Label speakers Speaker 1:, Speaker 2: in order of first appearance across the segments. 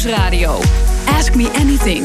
Speaker 1: Nieuwsradio. Ask Me Anything.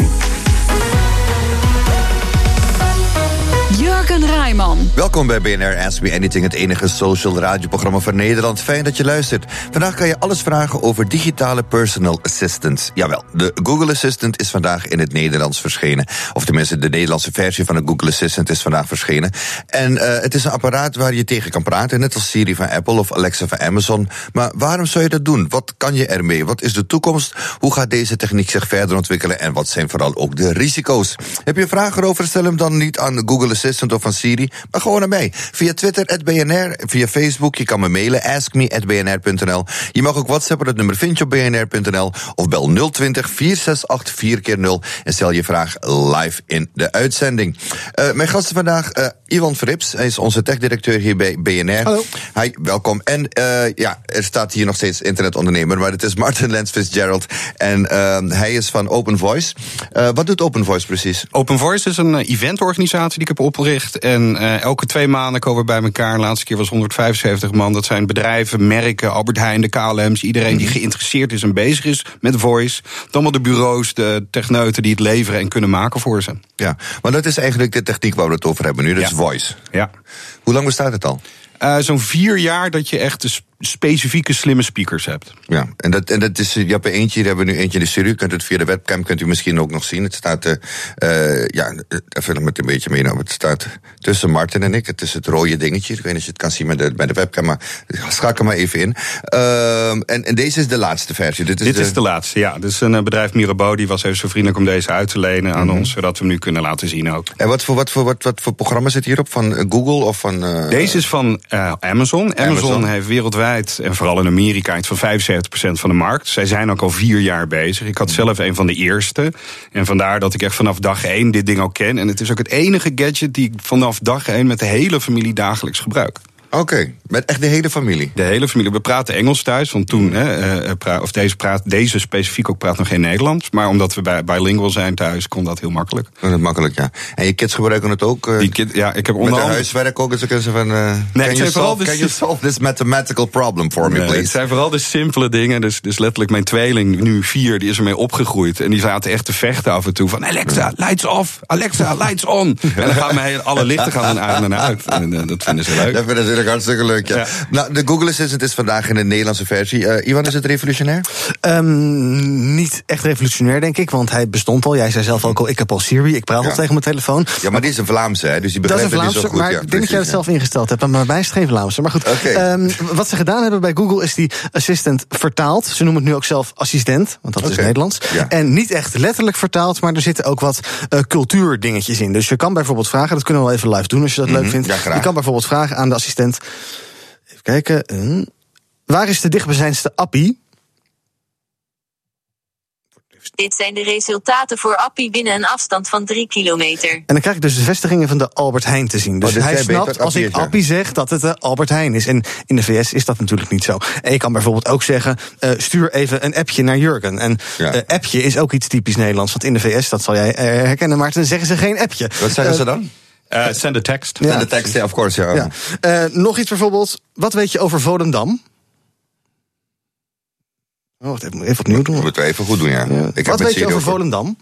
Speaker 1: Jurgen Rijman.
Speaker 2: Welkom bij BNR Ask Me Anything, het enige social radioprogramma van Nederland. Fijn dat je luistert. Vandaag kan je alles vragen over digitale personal assistants. Jawel, de Google Assistant is vandaag in het Nederlands verschenen. Of tenminste, de Nederlandse versie van de Google Assistant is vandaag verschenen. En het is een apparaat waar je tegen kan praten, net als Siri van Apple of Alexa van Amazon. Maar waarom zou je dat doen? Wat kan je ermee? Wat is de toekomst? Hoe gaat deze techniek zich verder ontwikkelen? En wat zijn vooral ook de risico's? Heb je vragen erover? Stel hem dan niet aan Google Assistant of van Siri, maar gewoon aan mij. Via Twitter, @BNR, via Facebook, je kan me mailen, askme@bnr.nl. Je mag ook WhatsAppen, dat nummer vind je op bnr.nl, of bel 020 468 4x0 en stel je vraag live in de uitzending. Mijn gasten vandaag, Iwan Verrips, hij is onze techdirecteur hier bij BNR.
Speaker 3: Hallo.
Speaker 2: Hi, welkom. En er staat hier nog steeds internetondernemer, maar het is Martin Lens Fitzgerald en hij is van Open Voice. Wat doet Open Voice precies?
Speaker 3: Open Voice is een eventorganisatie die ik heb opgericht. En elke 2 maanden komen we bij elkaar. De laatste keer was 175 man. Dat zijn bedrijven, merken, Albert Heijn, de KLM's. Iedereen die geïnteresseerd is en bezig is met voice. Allemaal de bureaus, de techneuten die het leveren en kunnen maken voor ze.
Speaker 2: Ja, maar dat is eigenlijk de techniek waar we het over hebben nu. Dat is voice.
Speaker 3: Ja.
Speaker 2: Hoe lang bestaat het al?
Speaker 3: Zo'n 4 jaar dat je echt de specifieke slimme speakers hebt.
Speaker 2: Ja, en dat is, je hebt er eentje, hier hebben we nu eentje in de studio. U kunt het via de webcam, kunt u misschien ook nog zien. Het staat, even met een beetje mee, nou, het staat tussen Martin en ik. Het is het rode dingetje, ik weet niet of je het kan zien bij de webcam, maar schakel maar even in. En deze is de laatste versie. Dit is
Speaker 3: de laatste, ja. Dus een bedrijf Mirabeau, die was even zo vriendelijk om deze uit te lenen aan ons, zodat we hem nu kunnen laten zien ook.
Speaker 2: En wat voor programma zit hierop? Van Google of van...
Speaker 3: Deze is van Amazon. Amazon heeft wereldwijd en vooral in Amerika iets van 75% van de markt. Zij zijn ook al 4 jaar bezig. Ik had zelf een van de eerste. En vandaar dat ik echt vanaf dag 1 dit ding al ken. En het is ook het enige gadget die ik vanaf dag 1 met de hele familie dagelijks gebruik.
Speaker 2: Oké, met echt de hele familie?
Speaker 3: De hele familie. We praten Engels thuis, want toen, deze specifiek ook praat nog geen Nederlands. Maar omdat we bilingual zijn thuis, kon dat heel makkelijk.
Speaker 2: Dat is makkelijk, ja. En je kids gebruiken het ook?
Speaker 3: Ja, ik heb onder
Speaker 2: andere... Met huiswerk ook, ze kunnen ze van... Can you solve this mathematical problem for me, please?
Speaker 3: Het zijn vooral de simpele dingen. Dus letterlijk mijn tweeling, nu 4, die is ermee opgegroeid. En die zaten echt te vechten af en toe van... Alexa, lights off! Alexa, lights on! En dan gaan alle lichten gaan aan en uit. En dat vinden ze leuk.
Speaker 2: Dat vinden ze hartstikke leuk, ja. Nou, de Google Assistant is vandaag in de Nederlandse versie. Iwan, is het revolutionair?
Speaker 4: Niet echt revolutionair, denk ik, want hij bestond al. Jij zei zelf ook al, ik heb al Siri, ik praat al tegen mijn telefoon.
Speaker 2: Ja, maar die is een Vlaamse, hè? Dus die begrijpt het niet zo goed.
Speaker 4: Maar ik denk dat jij het zelf ingesteld hebt, maar bij mij is het geen Vlaamse. Maar goed, wat ze gedaan hebben bij Google is die assistant vertaald. Ze noemen het nu ook zelf assistent, want dat is Nederlands. Ja. En niet echt letterlijk vertaald, maar er zitten ook wat cultuurdingetjes in. Dus je kan bijvoorbeeld vragen, dat kunnen we wel even live doen als je dat leuk vindt.
Speaker 2: Ja,
Speaker 4: je kan bijvoorbeeld vragen aan de assistent... Even kijken. Waar is de dichtstbijzijnde appie?
Speaker 5: Dit zijn de resultaten voor appie binnen een afstand van 3 kilometer. En
Speaker 4: dan krijg ik dus de vestigingen van de Albert Heijn te zien. Dus hij snapt als ik appie zeg dat het de Albert Heijn is. En in de VS is dat natuurlijk niet zo. En je kan bijvoorbeeld ook zeggen, stuur even een appje naar Jurgen. En appje is ook iets typisch Nederlands. Want in de VS, dat zal jij herkennen, Maarten, zeggen ze geen appje.
Speaker 2: Wat zeggen ze dan?
Speaker 3: Send a text.
Speaker 2: Send a text, of course, ja.
Speaker 4: Nog iets bijvoorbeeld. Wat weet je over Volendam? Even opnieuw doen.
Speaker 2: Dat moeten we even goed doen, ja.
Speaker 4: Wat weet je over Volendam?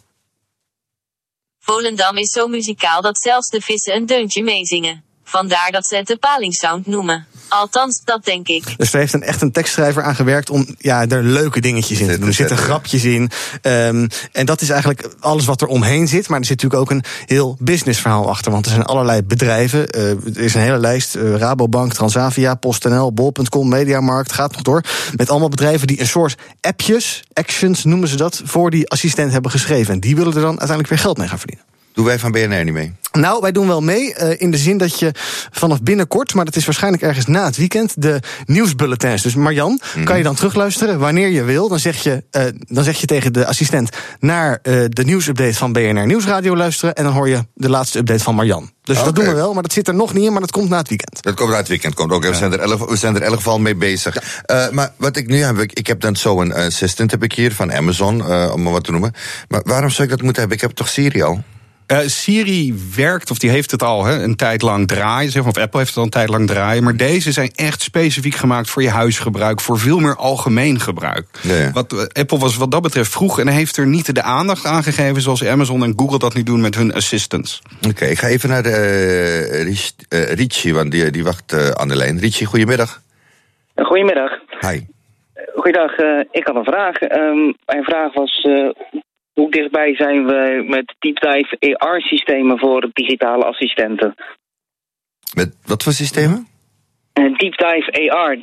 Speaker 5: Volendam is zo muzikaal dat zelfs de vissen een deuntje meezingen. Vandaar dat ze het de palingsound noemen. Althans, dat denk ik.
Speaker 4: Dus er heeft echt een tekstschrijver aan gewerkt om er leuke dingetjes in te doen. Er zitten grapjes in. En dat is eigenlijk alles wat er omheen zit. Maar er zit natuurlijk ook een heel businessverhaal achter. Want er zijn allerlei bedrijven. Er is een hele lijst. Rabobank, Transavia, PostNL, Bol.com, Mediamarkt. Gaat nog door. Met allemaal bedrijven die een soort appjes, actions noemen ze dat, voor die assistent hebben geschreven. En die willen er dan uiteindelijk weer geld mee gaan verdienen.
Speaker 2: Doen wij van BNR niet mee?
Speaker 4: Nou, wij doen wel mee in de zin dat je vanaf binnenkort, maar dat is waarschijnlijk ergens na het weekend, de nieuwsbulletins. Dus Marjan, kan je dan terugluisteren wanneer je wil. Dan zeg je tegen de assistent naar de nieuwsupdate van BNR Nieuwsradio luisteren. En dan hoor je de laatste update van Marjan. Dus dat doen we wel, maar dat zit er nog niet in, maar dat komt na het weekend.
Speaker 2: Dat komt na het weekend, komt ook. We zijn er in elk geval mee bezig. Ja. Maar wat ik nu heb, ik heb dan zo'n assistant heb ik hier van Amazon, om maar wat te noemen. Maar waarom zou ik dat moeten hebben? Ik heb toch Siri al?
Speaker 3: Siri werkt, of die heeft het al een tijd lang draaien. Zeg maar, of Apple heeft het al een tijd lang draaien. Maar deze zijn echt specifiek gemaakt voor je huisgebruik. Voor veel meer algemeen gebruik. Ja. Apple was wat dat betreft vroeg en heeft er niet de aandacht aan gegeven zoals Amazon en Google dat nu doen met hun assistants.
Speaker 2: Oké, ik ga even naar Richie, want die wacht aan de lijn. Richie, goedemiddag.
Speaker 6: Goedemiddag.
Speaker 2: Hi.
Speaker 6: Goeiedag, ik had een vraag. Mijn vraag was, hoe dichtbij zijn we met deep dive AR-systemen voor digitale assistenten?
Speaker 2: Met wat voor systemen?
Speaker 6: Deep dive AR,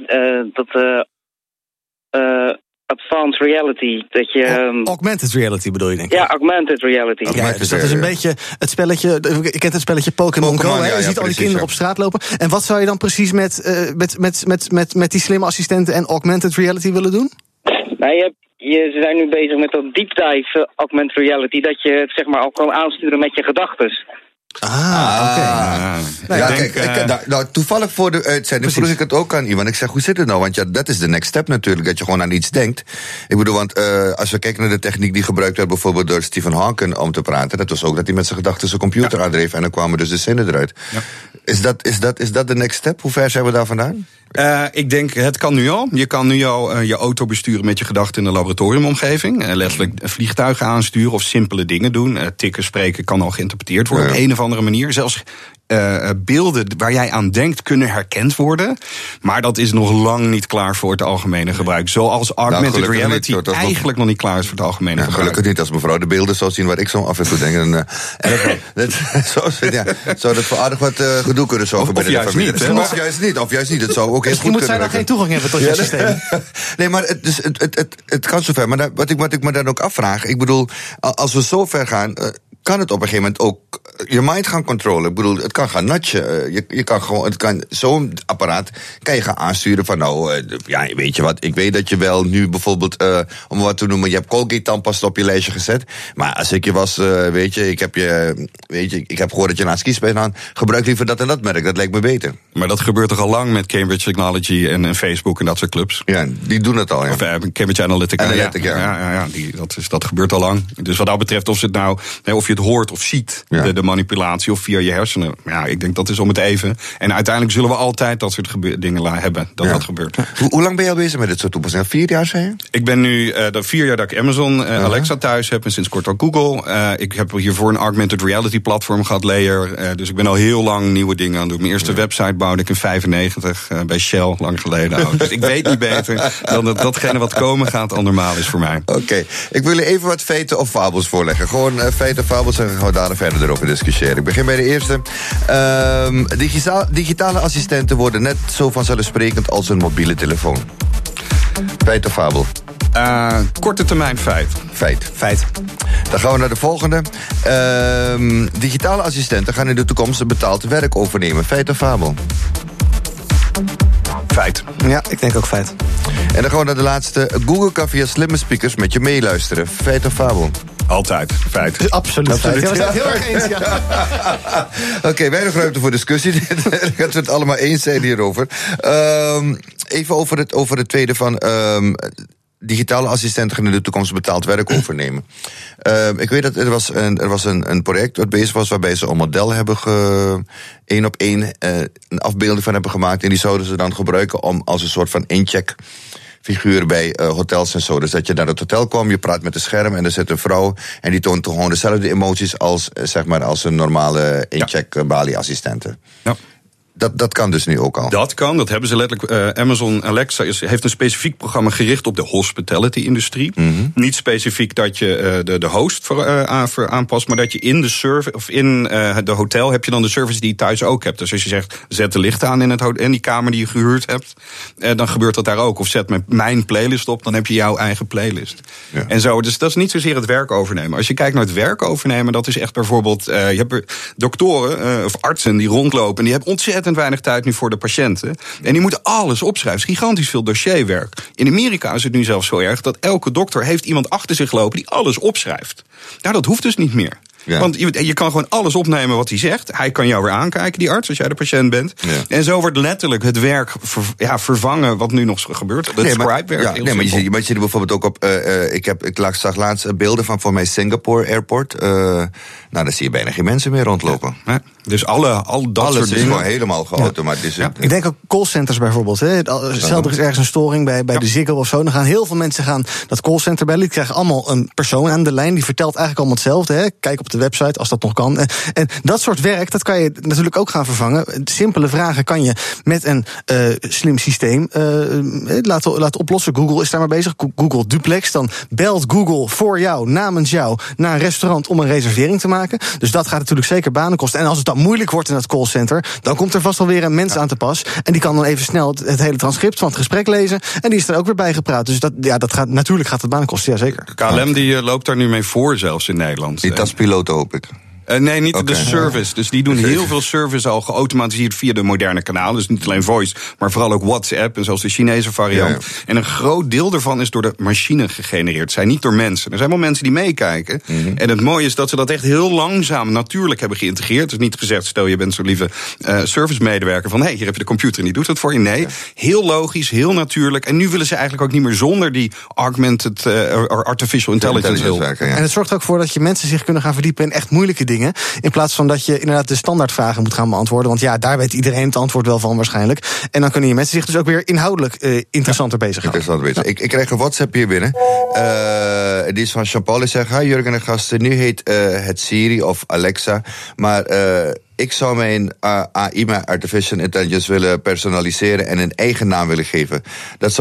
Speaker 6: advanced reality. Dat je,
Speaker 4: augmented reality bedoel je, denk ik?
Speaker 6: Ja, augmented reality.
Speaker 4: Ja, dus dat is een beetje het spelletje. Je kent het spelletje Pokémon Go, hè? Je ziet al die kinderen op straat lopen. En wat zou je dan precies met die slimme assistenten en augmented reality willen doen?
Speaker 6: Nou, ze zijn nu bezig met dat deep dive augmented reality, dat je het zeg maar al kan aansturen met je gedachtes.
Speaker 2: Oké. Toevallig voor de uitzending vroeg ik het ook aan iemand. Ik zeg, hoe zit het nou? Want ja, dat is de next step natuurlijk, dat je gewoon aan iets denkt. Ik bedoel, want als we kijken naar de techniek die gebruikt werd bijvoorbeeld door Stephen Hawking om te praten, dat was ook dat hij met zijn gedachten zijn computer aandreef en dan kwamen dus de zinnen eruit. Ja. Is dat de next step? Hoe ver zijn we daar vandaan?
Speaker 3: Ik denk, het kan nu al. Je kan nu al je auto besturen met je gedachten in een laboratoriumomgeving. Letterlijk vliegtuigen aansturen of simpele dingen doen. Tikken, spreken kan al geïnterpreteerd worden op een of andere manier. Zelfs beelden waar jij aan denkt kunnen herkend worden. Maar dat is nog lang niet klaar voor het algemene gebruik. Zoals augmented reality eigenlijk nog niet klaar is voor het algemene gebruik.
Speaker 2: Gelukkig niet, als mevrouw de beelden zou zien waar ik zo af en toe denk. Zou dat voor aardig wat gedoe kunnen zorgen bij de familie. Of juist niet. Het zou ook heel goed kunnen.
Speaker 4: Moet zij dan geen toegang hebben tot je systeem?
Speaker 2: Nee, maar het kan zover. Maar wat ik me dan ook afvraag, ik bedoel, als we zo ver gaan, kan het op een gegeven moment ook je mind gaan controleren. Ik bedoel, het kan gaan natchen. Je kan gewoon, het kan zo'n apparaat kan je gaan aansturen van weet je wat, ik weet dat je wel nu bijvoorbeeld, om wat te noemen, je hebt Colgate tandpasta op je lijstje gezet. Maar als ik je was, ik heb gehoord dat je naar skis bent aan, gebruik liever dat en dat merk. Dat lijkt me beter. Maar
Speaker 3: dat gebeurt toch al lang met Cambridge Technology en Facebook en dat soort clubs?
Speaker 2: Ja, die doen het al, ja.
Speaker 3: Of Cambridge Analytica. Dat gebeurt al lang. Dus wat dat betreft, of je het hoort of ziet, de manipulatie, of via je hersenen. Ja, ik denk dat is om het even. En uiteindelijk zullen we altijd dat soort dingen hebben, dat gebeurt.
Speaker 2: Hoe lang ben je al bezig met dit soort toepassingen? 4 jaar, zei je?
Speaker 3: Ik ben nu 4 jaar dat ik Amazon Alexa thuis heb en sinds kort ook Google. Ik heb hiervoor een augmented reality platform gehad, Layer. Dus ik ben al heel lang nieuwe dingen aan het doen. Mijn eerste website bouwde ik in 95 bij Shell, lang geleden. Dus ik weet niet beter dan dat datgene wat komen gaat al normaal is voor mij.
Speaker 2: Oké. Ik wil even wat feiten of fabels voorleggen. Gewoon feiten, fabels en gaan we daar verder over discussiëren. Ik begin bij de eerste. Digitale assistenten worden net zo vanzelfsprekend als een mobiele telefoon. Feit of fabel?
Speaker 3: Korte termijn feit.
Speaker 2: Feit. Dan gaan we naar de volgende. Digitale assistenten gaan in de toekomst betaald werk overnemen. Feit of fabel?
Speaker 3: Feit.
Speaker 4: Ja, ik denk ook feit.
Speaker 2: En dan gaan we naar de laatste. Google kan via slimme speakers met je meeluisteren. Feit of fabel?
Speaker 3: Altijd. Feit.
Speaker 4: Absoluut. Feit. Ja, we zijn het heel erg eens, ja.
Speaker 2: Oké, weinig ruimte voor discussie. Dat we het allemaal eens zijn hierover. Even over het tweede van digitale assistenten gaan in de toekomst betaald werk overnemen. Ik weet dat er was een project wat bezig was waarbij ze een model hebben één op één een afbeelding van hebben gemaakt. En die zouden ze dan gebruiken om als een soort van incheck figuur bij hotels en zo. Dus dat je naar het hotel kwam, je praat met een scherm en er zit een vrouw en die toont gewoon dezelfde emoties als een normale incheck balie-assistente. Ja. Dat kan dus nu ook al.
Speaker 3: Dat kan, dat hebben ze letterlijk. Amazon Alexa heeft een specifiek programma gericht op de hospitality-industrie. Mm-hmm. Niet specifiek dat je de host aanpast, maar dat je in de service of in de hotel heb je dan de service die je thuis ook hebt. Dus als je zegt, zet de lichten aan in die kamer die je gehuurd hebt, dan gebeurt dat daar ook. Of zet mijn playlist op, dan heb je jouw eigen playlist. Ja. En zo, dus dat is niet zozeer het werk overnemen. Als je kijkt naar het werk overnemen, dat is echt bijvoorbeeld, je hebt doktoren of artsen die rondlopen en die hebben ontzettend weinig tijd nu voor de patiënten. En die moeten alles opschrijven. Gigantisch veel dossierwerk. In Amerika is het nu zelfs zo erg dat elke dokter heeft iemand achter zich lopen die alles opschrijft. Nou, dat hoeft dus niet meer. Ja. Want je kan gewoon alles opnemen wat hij zegt. Hij kan jou weer aankijken, die arts, als jij de patiënt bent. Ja. En zo wordt letterlijk het werk vervangen wat nu nog gebeurt. Het Scribe-werk.
Speaker 2: Maar je ziet er bijvoorbeeld ook op... Ik zag laatst beelden van mij Singapore Airport. Daar zie je bijna geen mensen meer rondlopen.
Speaker 3: Ja. Dus alles
Speaker 2: soort dingen is gewoon helemaal geautomatiseerd.
Speaker 4: Ik denk ook callcenters bijvoorbeeld. Stel er is ergens een storing bij de Ziggo of zo. Dan gaan heel veel mensen dat callcenter bellen. Die krijgen allemaal een persoon aan de lijn. Die vertelt eigenlijk allemaal hetzelfde. Hè. Kijk op de website als dat nog kan. En dat soort werk, dat kan je natuurlijk ook gaan vervangen. Simpele vragen kan je met een slim systeem laten oplossen. Google is daar maar bezig. Google Duplex. Dan belt Google voor jou, namens jou, naar een restaurant om een reservering te maken. Dus dat gaat natuurlijk zeker banen kosten. En als het dan moeilijk wordt in dat callcenter, dan komt er vast wel weer een mens aan te pas. En die kan dan even snel het hele transcript van het gesprek lezen. En die is er ook weer bij gepraat. Dus natuurlijk gaat het banen kosten, ja zeker.
Speaker 3: KLM die loopt daar nu mee voor zelfs in Nederland.
Speaker 2: Niet als piloot, hoop ik.
Speaker 3: Nee, niet de service. Dus die doen heel veel service al geautomatiseerd via de moderne kanalen. Dus niet alleen voice, maar vooral ook WhatsApp en zelfs de Chinese variant. Ja. En een groot deel daarvan is door de machine gegenereerd. Het zijn niet door mensen. Er zijn wel mensen die meekijken. Mm-hmm. En het mooie is dat ze dat echt heel langzaam natuurlijk hebben geïntegreerd. Dus niet gezegd, stel je bent zo'n lieve servicemedewerker van hier heb je de computer en die doet het voor je. Nee, heel logisch, heel natuurlijk. En nu willen ze eigenlijk ook niet meer zonder die augmented artificial intelligence
Speaker 2: werken. Ja.
Speaker 4: En het zorgt ook voor dat je mensen zich kunnen gaan verdiepen in echt moeilijke dingen. In plaats van dat je inderdaad de standaardvragen moet gaan beantwoorden. Want daar weet iedereen het antwoord wel van waarschijnlijk. En dan kunnen je mensen zich dus ook weer inhoudelijk interessanter bezighouden.
Speaker 2: Ja. Ik krijg een WhatsApp hier binnen. Die is van Jean-Paul. Die zegt, hi Jurgen en gasten. Nu heet het Siri of Alexa. Maar ik zou mijn AI, mijn Artificial Intelligence, willen personaliseren en een eigen naam willen geven. Dat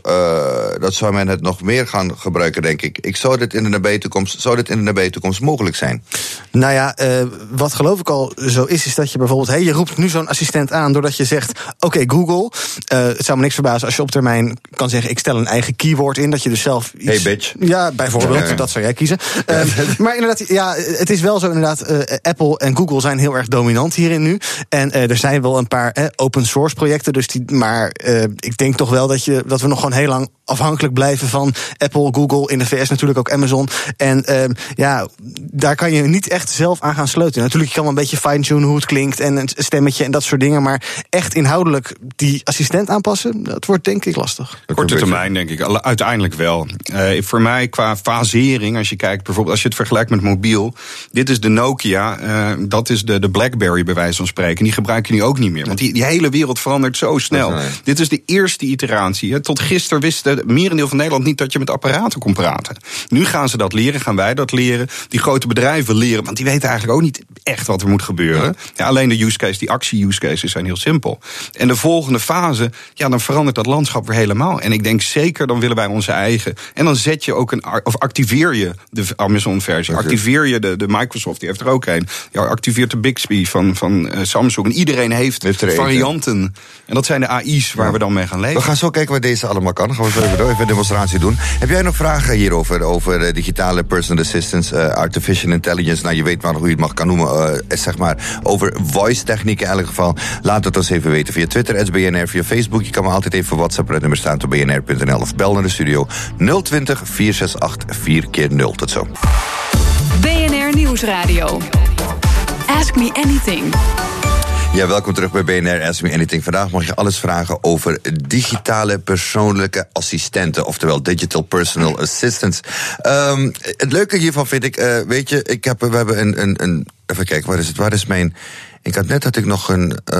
Speaker 2: zou men het nog meer gaan gebruiken, denk ik. Zou dit in de nabije toekomst mogelijk zijn?
Speaker 4: Nou ja, wat geloof ik al zo is dat je bijvoorbeeld, je roept nu zo'n assistent aan doordat je zegt, oké, Google, het zou me niks verbazen als je op termijn kan zeggen, ik stel een eigen keyword in, dat je dus zelf iets...
Speaker 2: Hey bitch.
Speaker 4: Ja, bijvoorbeeld, dat zou jij kiezen. Maar inderdaad, het is wel zo inderdaad, Apple en Google zijn heel erg dominant hierin nu. En er zijn wel een paar open source projecten, maar ik denk toch wel dat we nog gewoon heel lang afhankelijk blijven van Apple, Google, in de VS natuurlijk ook Amazon. En daar kan je niet echt zelf aan gaan sleutelen. Natuurlijk, je kan wel een beetje fine-tunen hoe het klinkt en een stemmetje en dat soort dingen, maar echt inhoudelijk die assistent aanpassen, dat wordt denk ik lastig.
Speaker 3: Korte termijn denk ik, uiteindelijk wel. Voor mij qua fasering, als je kijkt bijvoorbeeld, als je het vergelijkt met mobiel, dit is de Nokia, dat is de BlackBerry bij wijze van spreken. Die gebruiken nu ook niet meer, want die hele wereld verandert zo snel. Dit is de eerste iteratie. Tot gisteren wisten het merendeel van Nederland niet dat je met apparaten kon praten. Nu gaan ze dat leren, gaan wij dat leren. Die grote bedrijven leren, want die weten eigenlijk ook niet echt wat er moet gebeuren. Ja, alleen de use case, die actie-use cases zijn heel simpel. En de volgende fase, dan verandert dat landschap weer helemaal. En ik denk zeker, dan willen wij onze eigen. En dan zet je ook activeer je de Amazon-versie. Activeer je de Microsoft, die heeft er ook een. Ja, activeert de Bixby van Samsung. En iedereen heeft varianten. En dat zijn de AI's waar we dan mee gaan leven.
Speaker 2: We gaan zo kijken wat deze allemaal kan. Gaan we zo even een demonstratie doen. Heb jij nog vragen hierover? Over digitale personal assistance, artificial intelligence? Nou, je weet maar hoe je het mag kan noemen. Zeg maar over voice technieken in elk geval. Laat het ons even weten via Twitter, @BNR, via Facebook. Je kan me altijd even WhatsApp. Het nummer staat op bnr.nl of bel naar de studio 020 468 4x0. Tot zo.
Speaker 1: BNR Nieuwsradio. Ask Me Anything.
Speaker 2: Ja, welkom terug bij BNR Ask Me Anything. Vandaag mag je alles vragen over digitale persoonlijke assistenten, oftewel digital personal assistants. Het leuke hiervan vind ik, we hebben een even kijken, waar is mijn... Had ik nog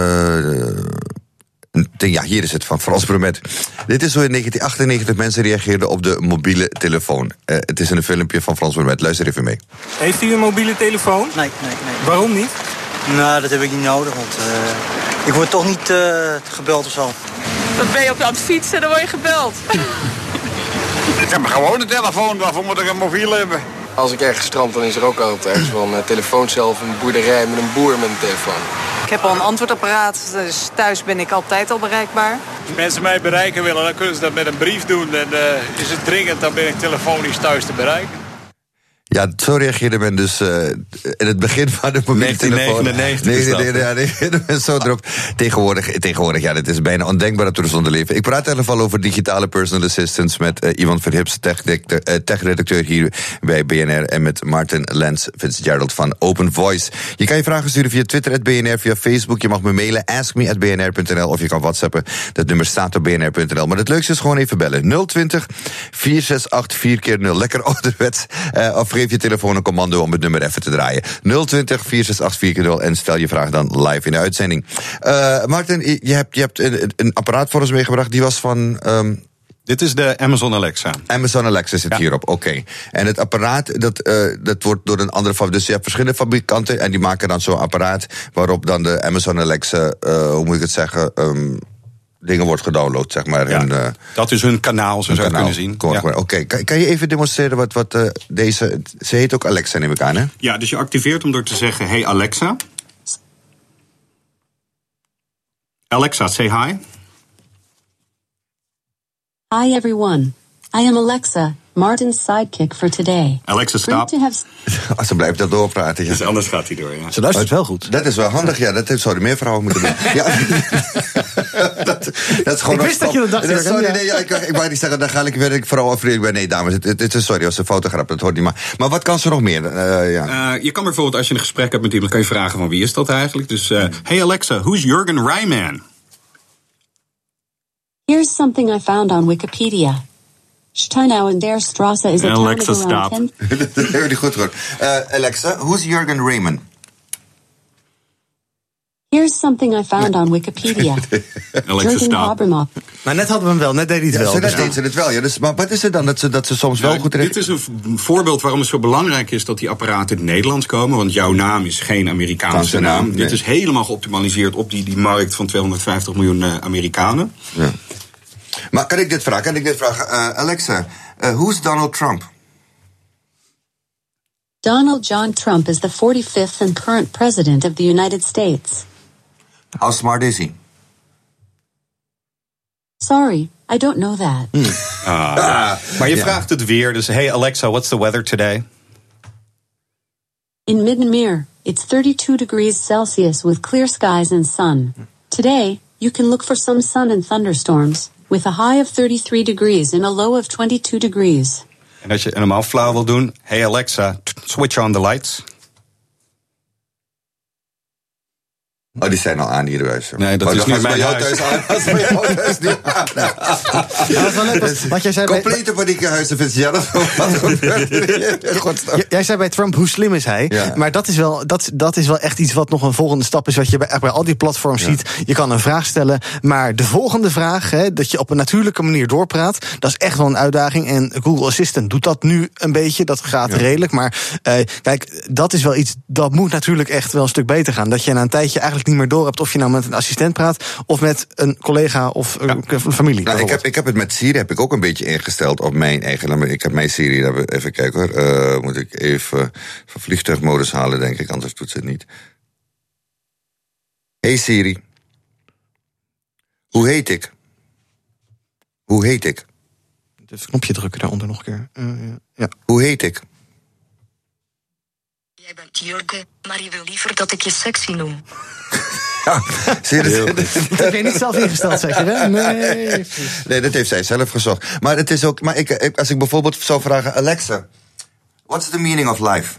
Speaker 2: hier is het van Frans Bromet. Dit is hoe in 1998 mensen reageerden op de mobiele telefoon. Het is een filmpje van Frans Bromet. Luister even mee.
Speaker 7: Heeft u een mobiele telefoon?
Speaker 8: Nee.
Speaker 7: Waarom niet?
Speaker 8: Nou, dat heb ik niet nodig, want ik word toch niet gebeld of zo.
Speaker 9: Dan ben je op aan het fietsen, dan word je gebeld.
Speaker 10: Ik heb gewoon een telefoon, waarvoor moet ik een mobiel hebben?
Speaker 11: Als ik ergens strand, dan is er ook altijd ergens wel een telefooncel of een boerderij met een boer met een telefoon.
Speaker 9: Ik heb al een antwoordapparaat, dus thuis ben ik altijd al bereikbaar.
Speaker 10: Als mensen mij bereiken willen, dan kunnen ze dat met een brief doen. En is het dringend, dan ben ik telefonisch thuis te bereiken.
Speaker 2: Ja, zo reageerde men dus in het begin van de mobiele telefoon. 1999 zo erop. Tegenwoordig, ja, het is bijna ondenkbaar dat we er zonder leven. Ik praat in ieder geval over digitale personal assistants met Ivan Verhips, tech-redacteur hier bij BNR, en met Martin Lens Fitzgerald van Open Voice. Je kan je vragen sturen via Twitter @BNR, via Facebook. Je mag me mailen, askme@bnr.nl, of je kan whatsappen. Dat nummer staat op bnr.nl. Maar het leukste is gewoon even bellen. 020-468-4x0. Lekker ouderwets. Of geef je telefoon een commando om het nummer even te draaien. 020-468-4x0 en stel je vraag dan live in de uitzending. Martin, je hebt een apparaat voor ons meegebracht. Die was van...
Speaker 3: Dit is de Amazon Alexa.
Speaker 2: Amazon Alexa zit hierop, oké. En het apparaat, dat wordt door een andere fabrikant. Dus je hebt verschillende fabrikanten en die maken dan zo'n apparaat waarop dan de Amazon Alexa, hoe moet ik het zeggen, dingen wordt gedownload, zeg maar.
Speaker 3: Ja,
Speaker 2: en,
Speaker 3: dat is hun kanaal, zo zou je kunnen zien.
Speaker 2: Ja. Oké. Kan je even demonstreren wat deze... Ze heet ook Alexa, neem ik aan, hè?
Speaker 3: Ja, dus je activeert hem door te zeggen, hey Alexa. Alexa, say hi.
Speaker 12: Hi everyone. I am Alexa, Martin's sidekick for today.
Speaker 3: Alexa, stop.
Speaker 2: Ze blijft dat doorpraten. Ja.
Speaker 3: Dus anders gaat hij door, ja.
Speaker 4: Ze luistert wel goed.
Speaker 2: Dat is wel handig, ja. Dat zouden meer vrouwen moeten doen. Ja. dat is gewoon
Speaker 4: ik wist dat je dat dacht.
Speaker 2: Sorry, nee, ik mag niet zeggen, dan ga ik vooral afvragen. Nee, dames, het is sorry, als een fotograaf, dat hoort niet. Maar wat kan ze nog meer?
Speaker 3: Je kan bijvoorbeeld, als je een gesprek hebt met iemand, kan je vragen van wie is dat eigenlijk? Dus, hey Alexa, who's Jürgen Reimann?
Speaker 12: Here's something I found on Wikipedia. Steinau and der Strasse is a town
Speaker 3: Alexa,
Speaker 12: of around
Speaker 3: stop.
Speaker 12: 10...
Speaker 2: Dat heb je goed gehoord. Alexa, who's Jürgen Reimann?
Speaker 12: Here's something I found on Wikipedia.
Speaker 3: Alexa, stop.
Speaker 4: Maar net hadden we hem wel, net deed hij het wel.
Speaker 2: Net deed ze het wel, ja. Dus, maar wat is het dan dat ze soms wel goed...
Speaker 3: Dit is een voorbeeld waarom het zo belangrijk is dat die apparaten in het Nederlands komen. Want jouw naam is geen Amerikaanse naam. Nee. Dit is helemaal geoptimaliseerd op die markt van 250 miljoen Amerikanen.
Speaker 2: Ja. Maar kan ik dit vragen? Alexa, who's Donald Trump?
Speaker 12: Donald John Trump is the 45th and current president of the United States.
Speaker 2: How smart is he?
Speaker 12: Sorry, I don't know that.
Speaker 3: Maar je vraagt het weer, dus hey Alexa, what's the weather today?
Speaker 12: In Middenmeer, it's 32 degrees Celsius with clear skies and sun. Today, you can look for some sun and thunderstorms, with a high of 33 degrees and a low of 22 degrees.
Speaker 3: En als je normaal flauw wil doen, hey Alexa, switch on the lights.
Speaker 2: Oh, die zijn al aan hier thuis.
Speaker 3: Nee, dat is niet bij jou thuis aan.
Speaker 2: Dat is bij jou thuis niet aan.
Speaker 4: Wat jij zei
Speaker 2: complete paniek in huis, Fitzgerald. Wat gebeurt er?
Speaker 4: Jij zei bij Trump, hoe slim is hij? Ja. Maar dat is wel echt iets wat nog een volgende stap is, wat je bij al die platforms ziet. Je kan een vraag stellen, maar de volgende vraag, dat je op een natuurlijke manier doorpraat, dat is echt wel een uitdaging. En Google Assistant doet dat nu een beetje, dat gaat redelijk. Maar kijk, dat is wel iets, dat moet natuurlijk echt wel een stuk beter gaan. Dat je na een tijdje eigenlijk niet meer door hebt of je nou met een assistent praat of met een collega of een familie.
Speaker 2: Nou, ik heb het met Siri heb ik ook een beetje ingesteld op mijn eigen. Ik heb mijn Siri, even kijken hoor. Moet ik even van vliegtuigmodus halen, denk ik, anders doet ze het niet. Hey Siri. Hoe heet ik? Hoe heet ik?
Speaker 4: Het knopje drukken daaronder nog een keer. Ja.
Speaker 2: Hoe heet ik?
Speaker 13: Jij bent Jurgen, maar je wil liever dat ik je sexy noem.
Speaker 2: Ja, zie je
Speaker 4: dat heb je niet zelf ingesteld, zeg je, hè?
Speaker 2: Nee, dat heeft zij zelf gezocht. Maar het is ook. Maar als ik bijvoorbeeld zou vragen, Alexa, what's the meaning of life?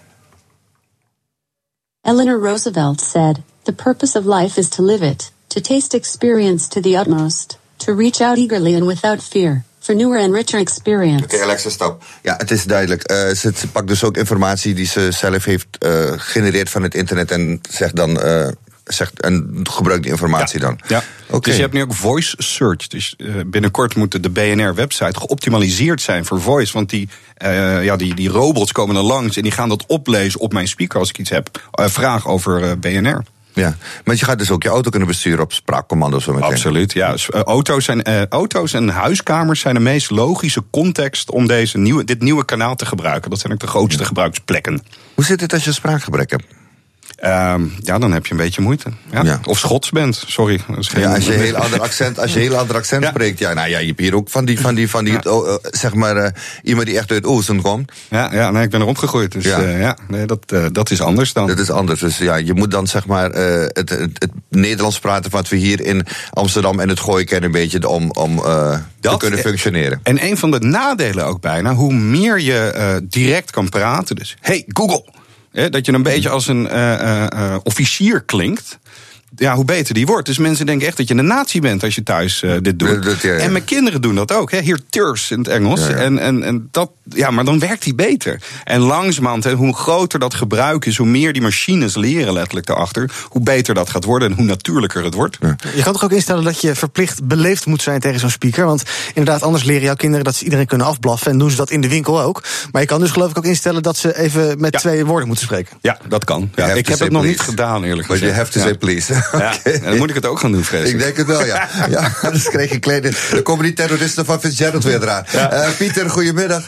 Speaker 12: Eleanor Roosevelt said, "The purpose of life is to live it, to taste experience to the utmost, to reach out eagerly and without fear, for newer and richer experience."
Speaker 2: Oké, Alexa, stop. Ja, het is duidelijk. Ze pakt dus ook informatie die ze zelf heeft gegenereerd van het internet en zegt dan. En gebruik die informatie dan.
Speaker 3: Ja. Okay. Dus je hebt nu ook voice search. Dus binnenkort moet de BNR-website geoptimaliseerd zijn voor voice. Want die robots komen er langs en die gaan dat oplezen op mijn speaker als ik iets heb. Vraag over BNR.
Speaker 2: Ja, maar je gaat dus ook je auto kunnen besturen op spraakcommando's.
Speaker 3: Absoluut, ja. Dus, auto's en huiskamers zijn de meest logische context om dit nieuwe kanaal te gebruiken. Dat zijn ook de grootste gebruiksplekken.
Speaker 2: Hoe zit het als je spraakgebrek hebt?
Speaker 3: Dan heb je een beetje moeite. Ja. Ja. Of Schots bent, sorry.
Speaker 2: Als je een heel ander accent spreekt. Ja, nou ja, je hebt hier ook van die zeg maar, iemand die echt uit het oosten komt.
Speaker 3: Ja, nee, ik ben er opgegroeid. Dus dat is anders dan.
Speaker 2: Dat is anders. Dus ja, je moet dan zeg maar het Nederlands praten wat we hier in Amsterdam en het Gooi kennen een beetje om te kunnen functioneren.
Speaker 3: En een van de nadelen ook bijna, hoe meer je direct kan praten. Dus, hey Google. Dat je een beetje als een officier klinkt. Ja, hoe beter die wordt. Dus mensen denken echt dat je een nazi bent als je thuis dit doet. En mijn kinderen doen dat ook. Hier turs in het Engels. Ja. En dat, maar dan werkt die beter. En langzamerhand, hoe groter dat gebruik is, hoe meer die machines leren letterlijk daarachter, hoe beter dat gaat worden en hoe natuurlijker het wordt. Ja.
Speaker 4: Je kan toch ook instellen dat je verplicht beleefd moet zijn tegen zo'n speaker? Want inderdaad, anders leren jouw kinderen dat ze iedereen kunnen afblaffen. En doen ze dat in de winkel ook. Maar je kan dus geloof ik ook instellen dat ze even met 2 woorden moeten spreken.
Speaker 3: Ja, dat kan. Ja, ik heb het nog niet gedaan, eerlijk gezegd.
Speaker 2: Maar je have to say please.
Speaker 3: Ja, en dan moet ik het ook gaan doen, vrees
Speaker 2: ik denk het wel, ja. Anders krijg je kleine... Dan komen die terroristen van Fitzgerald weer eraan. Ja. Pieter, goedemiddag.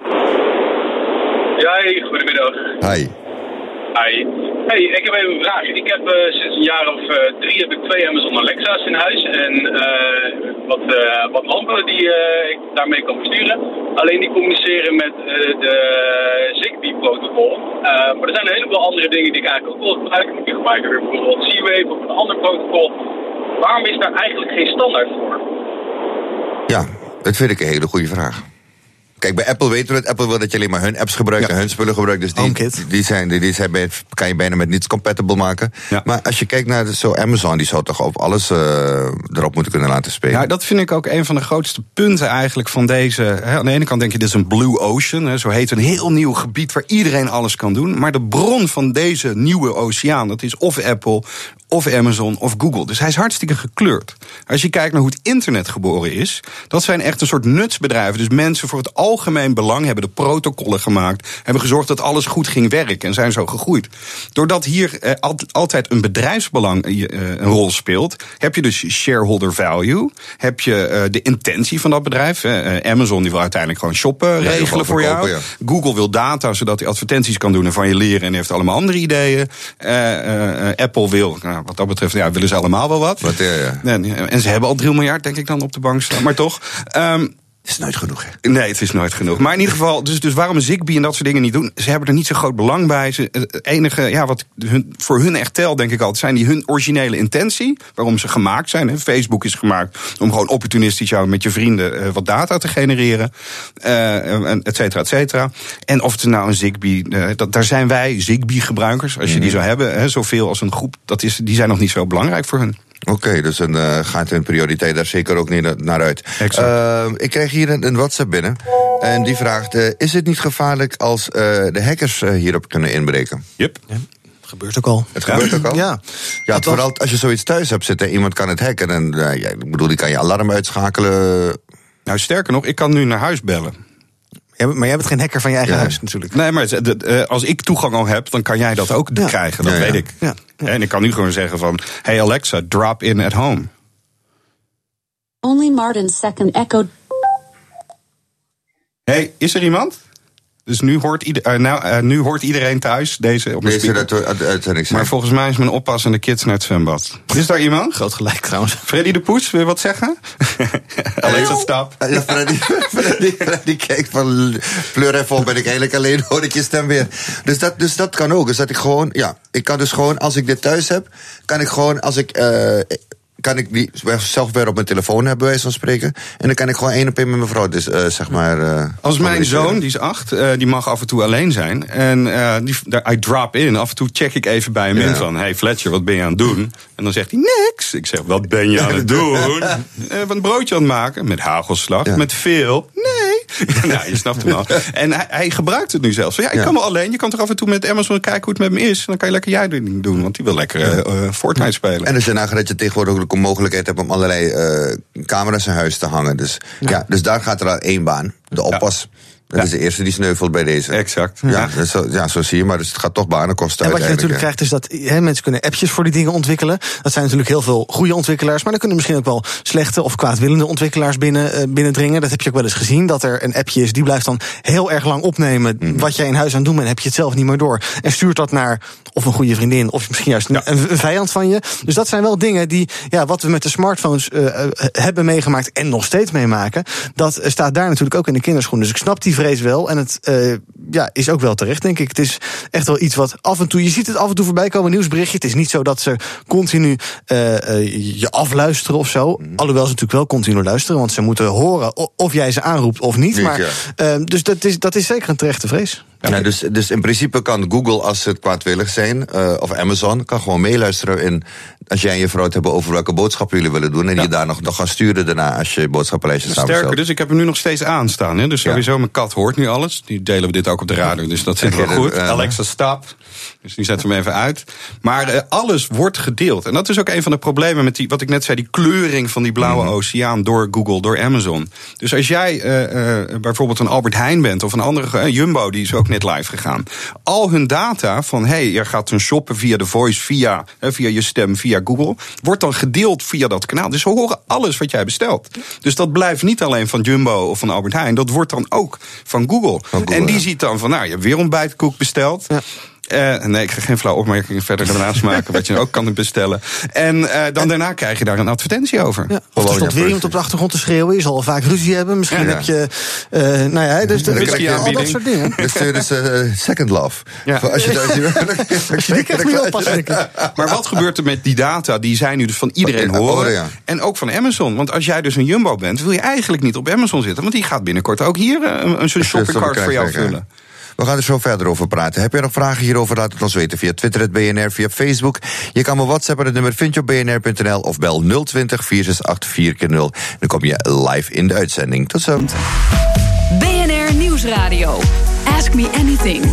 Speaker 14: Ja, goedemiddag.
Speaker 2: Hi.
Speaker 14: Hey, ik heb even een vraag. Ik heb sinds een jaar of 3 heb ik 2 Amazon Alexa's in huis. En wat lampen die ik daarmee kan besturen. Alleen die communiceren met de Zigbee-protocol. Maar er zijn een heleboel andere dingen die ik eigenlijk ook wel gebruik. Ik gebruik weer bijvoorbeeld Z-Wave of een ander protocol. Waarom is daar eigenlijk geen standaard voor?
Speaker 2: Ja, dat vind ik een hele goede vraag. Kijk, bij Apple weten we het. Apple wil dat je alleen maar hun apps gebruikt en hun spullen gebruikt. Dus die kan je bijna met niets compatible maken. Ja. Maar als je kijkt naar Amazon, die zou toch op alles erop moeten kunnen laten spelen.
Speaker 3: Ja, dat vind ik ook een van de grootste punten eigenlijk van deze. Aan de ene kant denk je, dit is een blue ocean. Zo heet een heel nieuw gebied waar iedereen alles kan doen. Maar de bron van deze nieuwe oceaan, dat is of Apple, of Amazon, of Google. Dus hij is hartstikke gekleurd. Als je kijkt naar hoe het internet geboren is, dat zijn echt een soort nutsbedrijven. Dus mensen voor het algemeen belang hebben de protocollen gemaakt, hebben gezorgd dat alles goed ging werken en zijn zo gegroeid. Doordat hier altijd een bedrijfsbelang een rol speelt, heb je dus shareholder value, heb je de intentie van dat bedrijf. Amazon die wil uiteindelijk gewoon shoppen regelen voor jou. Ja. Google wil data, zodat hij advertenties kan doen en van je leren en heeft allemaal andere ideeën. Apple wil, wat dat betreft, willen ze allemaal wel wat. En ze hebben al 3 miljard, denk ik dan, op de bank staan. Maar toch.
Speaker 2: Het is nooit genoeg, hè?
Speaker 3: Nee, het is nooit genoeg. Maar in ieder geval, dus waarom Zigbee en dat soort dingen niet doen? Ze hebben er niet zo groot belang bij. Het enige, wat voor hun echt telt, denk ik altijd, zijn die hun originele intentie. Waarom ze gemaakt zijn. Hè. Facebook is gemaakt om gewoon opportunistisch jou met je vrienden wat data te genereren. Et cetera, et cetera. En of het nou een Zigbee, daar zijn wij Zigbee-gebruikers. Als je die zou hebben, zoveel als een groep, die zijn nog niet zo belangrijk voor hun.
Speaker 2: Oké, dus dan gaat hun prioriteit daar zeker ook niet naar uit. Ik kreeg hier een WhatsApp binnen. En die vraagt, is het niet gevaarlijk als de hackers hierop kunnen inbreken?
Speaker 3: Yep.
Speaker 4: Ja. Het gebeurt ook al.
Speaker 2: Het gebeurt ook al? Ja. Vooral als je zoiets thuis hebt zitten en iemand kan het hacken. Dan, die kan je alarm uitschakelen.
Speaker 3: Nou, sterker nog, ik kan nu naar huis bellen.
Speaker 4: Ja, maar jij bent geen hacker van je eigen huis natuurlijk.
Speaker 3: Nee, maar als ik toegang al heb, dan kan jij dat ook krijgen. Dat weet ik. Ja. En ik kan nu gewoon zeggen van, hey Alexa, drop in at home.
Speaker 12: Only Martin's second echo.
Speaker 3: Hey, is er iemand? Dus nu hoort iedereen thuis deze op de speaker. Maar volgens mij is mijn oppas en de kids naar het zwembad. Is daar iemand?
Speaker 4: Groot gelijk trouwens.
Speaker 3: Freddy de Poes, wil je wat zeggen? Alexa, stop.
Speaker 2: Freddy kijkt van pleur even op, ben ik eigenlijk alleen, hoor ik je stem weer. Dus dat kan ook. Dus dat ik gewoon, ik kan dus gewoon, als ik dit thuis heb, kan ik gewoon, kan ik die zelf weer op mijn telefoon hebben, bij wijze van spreken. En dan kan ik gewoon 1 op 1 met mijn vrouw, dus zeg maar.
Speaker 3: Als mijn zoon, die is 8, die mag af en toe alleen zijn. En I drop in. Af en toe check ik even bij hem in van, hey Fletcher, wat ben je aan het doen? En dan zegt hij, niks. Ik zeg, wat ben je aan het doen? Een broodje aan het maken, met hagelslag, met veel. Nee. Nou, je snapt hem al. En hij gebruikt het nu zelfs. Ik kan wel alleen. Je kan toch af en toe met Amazon kijken hoe het met me is. En dan kan je lekker jij doen, want die wil lekker Fortnite spelen.
Speaker 2: En als je nagaat dat je tegenwoordig ook de mogelijkheid hebt om allerlei camera's in huis te hangen. Dus, dus daar gaat er al 1 baan. De oppas. Dat is de eerste die sneuvelt bij deze.
Speaker 3: Exact.
Speaker 2: Ja, zo zie je, maar dus het gaat toch banen kosten.
Speaker 4: En wat je natuurlijk krijgt is dat mensen kunnen appjes voor die dingen ontwikkelen. Dat zijn natuurlijk heel veel goede ontwikkelaars, maar er kunnen misschien ook wel slechte of kwaadwillende ontwikkelaars binnendringen. Dat heb je ook wel eens gezien, dat er een appje is die blijft dan heel erg lang opnemen wat jij in huis aan het doen bent, heb je het zelf niet meer door. En stuurt dat naar of een goede vriendin of misschien juist een vijand van je. Dus dat zijn wel dingen die, wat we met de smartphones hebben meegemaakt en nog steeds meemaken, dat staat daar natuurlijk ook in de kinderschoen. Dus ik snap die vrees wel en het is ook wel terecht, denk ik. Het is echt wel iets wat af en toe, je ziet het af en toe voorbij komen, nieuwsberichtje. Het is niet zo dat ze continu je afluisteren of zo. Alhoewel ze natuurlijk wel continu luisteren, want ze moeten horen of jij ze aanroept of niet. Dus dat is zeker een terechte vrees.
Speaker 2: Ja, dus in principe kan Google, als ze kwaadwillig zijn, of Amazon, kan gewoon meeluisteren als jij en je vrouw het hebben over welke boodschappen jullie willen doen, en je daar nog gaan sturen daarna als je boodschappenlijstje samenstelt.
Speaker 3: Sterker, dus ik heb hem nu nog steeds aanstaan. Hè? Dus sowieso, mijn kat hoort nu alles. Die delen we dit ook op de radio, dus dat zit wel goed. Alexa, stop. Dus die zetten we hem even uit. Maar alles wordt gedeeld. En dat is ook een van de problemen met wat ik net zei, die kleuring van die blauwe oceaan door Google, door Amazon. Dus als jij bijvoorbeeld een Albert Heijn bent of een andere, Jumbo, die is ook net live gegaan. Al hun data van, je gaat dan shoppen via de voice, via je stem, via Google, wordt dan gedeeld via dat kanaal. Dus ze horen alles wat jij bestelt. Dus dat blijft niet alleen van Jumbo of van Albert Heijn, dat wordt dan ook van Google. En die ziet dan van, je hebt weer ontbijtkoek besteld. Ja. Nee, ik ga geen flauwe opmerkingen verder daarnaast maken, wat je ook kan bestellen. En dan daarna krijg je daar een advertentie over.
Speaker 4: Ja, of er stond weer iemand op de achtergrond te schreeuwen. Je zal al vaak ruzie hebben. Misschien heb je... dus al dat soort dingen.
Speaker 2: Dus sturen ze Second Love.
Speaker 4: Ja. Als je die krijgt moet je oppassen.
Speaker 3: Maar wat gebeurt er met die data? Die zijn nu dus van iedereen horen. En ook van Amazon. Want als jij dus een Jumbo bent, wil je eigenlijk niet op Amazon zitten. Want die gaat binnenkort ook hier een shoppingcart voor jou vullen.
Speaker 2: We gaan er zo verder over praten. Heb je nog vragen hierover? Laat het ons weten via Twitter, @BNR, via Facebook. Je kan me WhatsAppen, het nummer vind je op bnr.nl of bel 020 468 4x0. Dan kom je live in de uitzending. Tot zo.
Speaker 1: BNR Nieuwsradio. Ask Me Anything.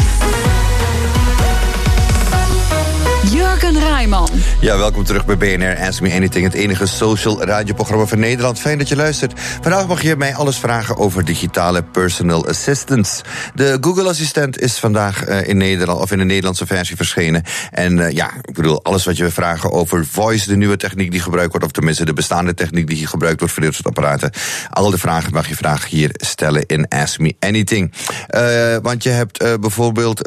Speaker 1: Jurgen Rijman.
Speaker 2: Ja, welkom terug bij BNR Ask Me Anything, het enige social radioprogramma van Nederland. Fijn dat je luistert. Vandaag mag je mij alles vragen over digitale personal assistants. De Google-assistent is vandaag in Nederland, of in de Nederlandse versie verschenen. En ik bedoel, alles wat je wil vragen over voice, de nieuwe techniek die gebruikt wordt, of tenminste de bestaande techniek die gebruikt wordt voor dit soort apparaten. Al de vragen mag je vragen hier stellen in Ask Me Anything. Want je hebt bijvoorbeeld,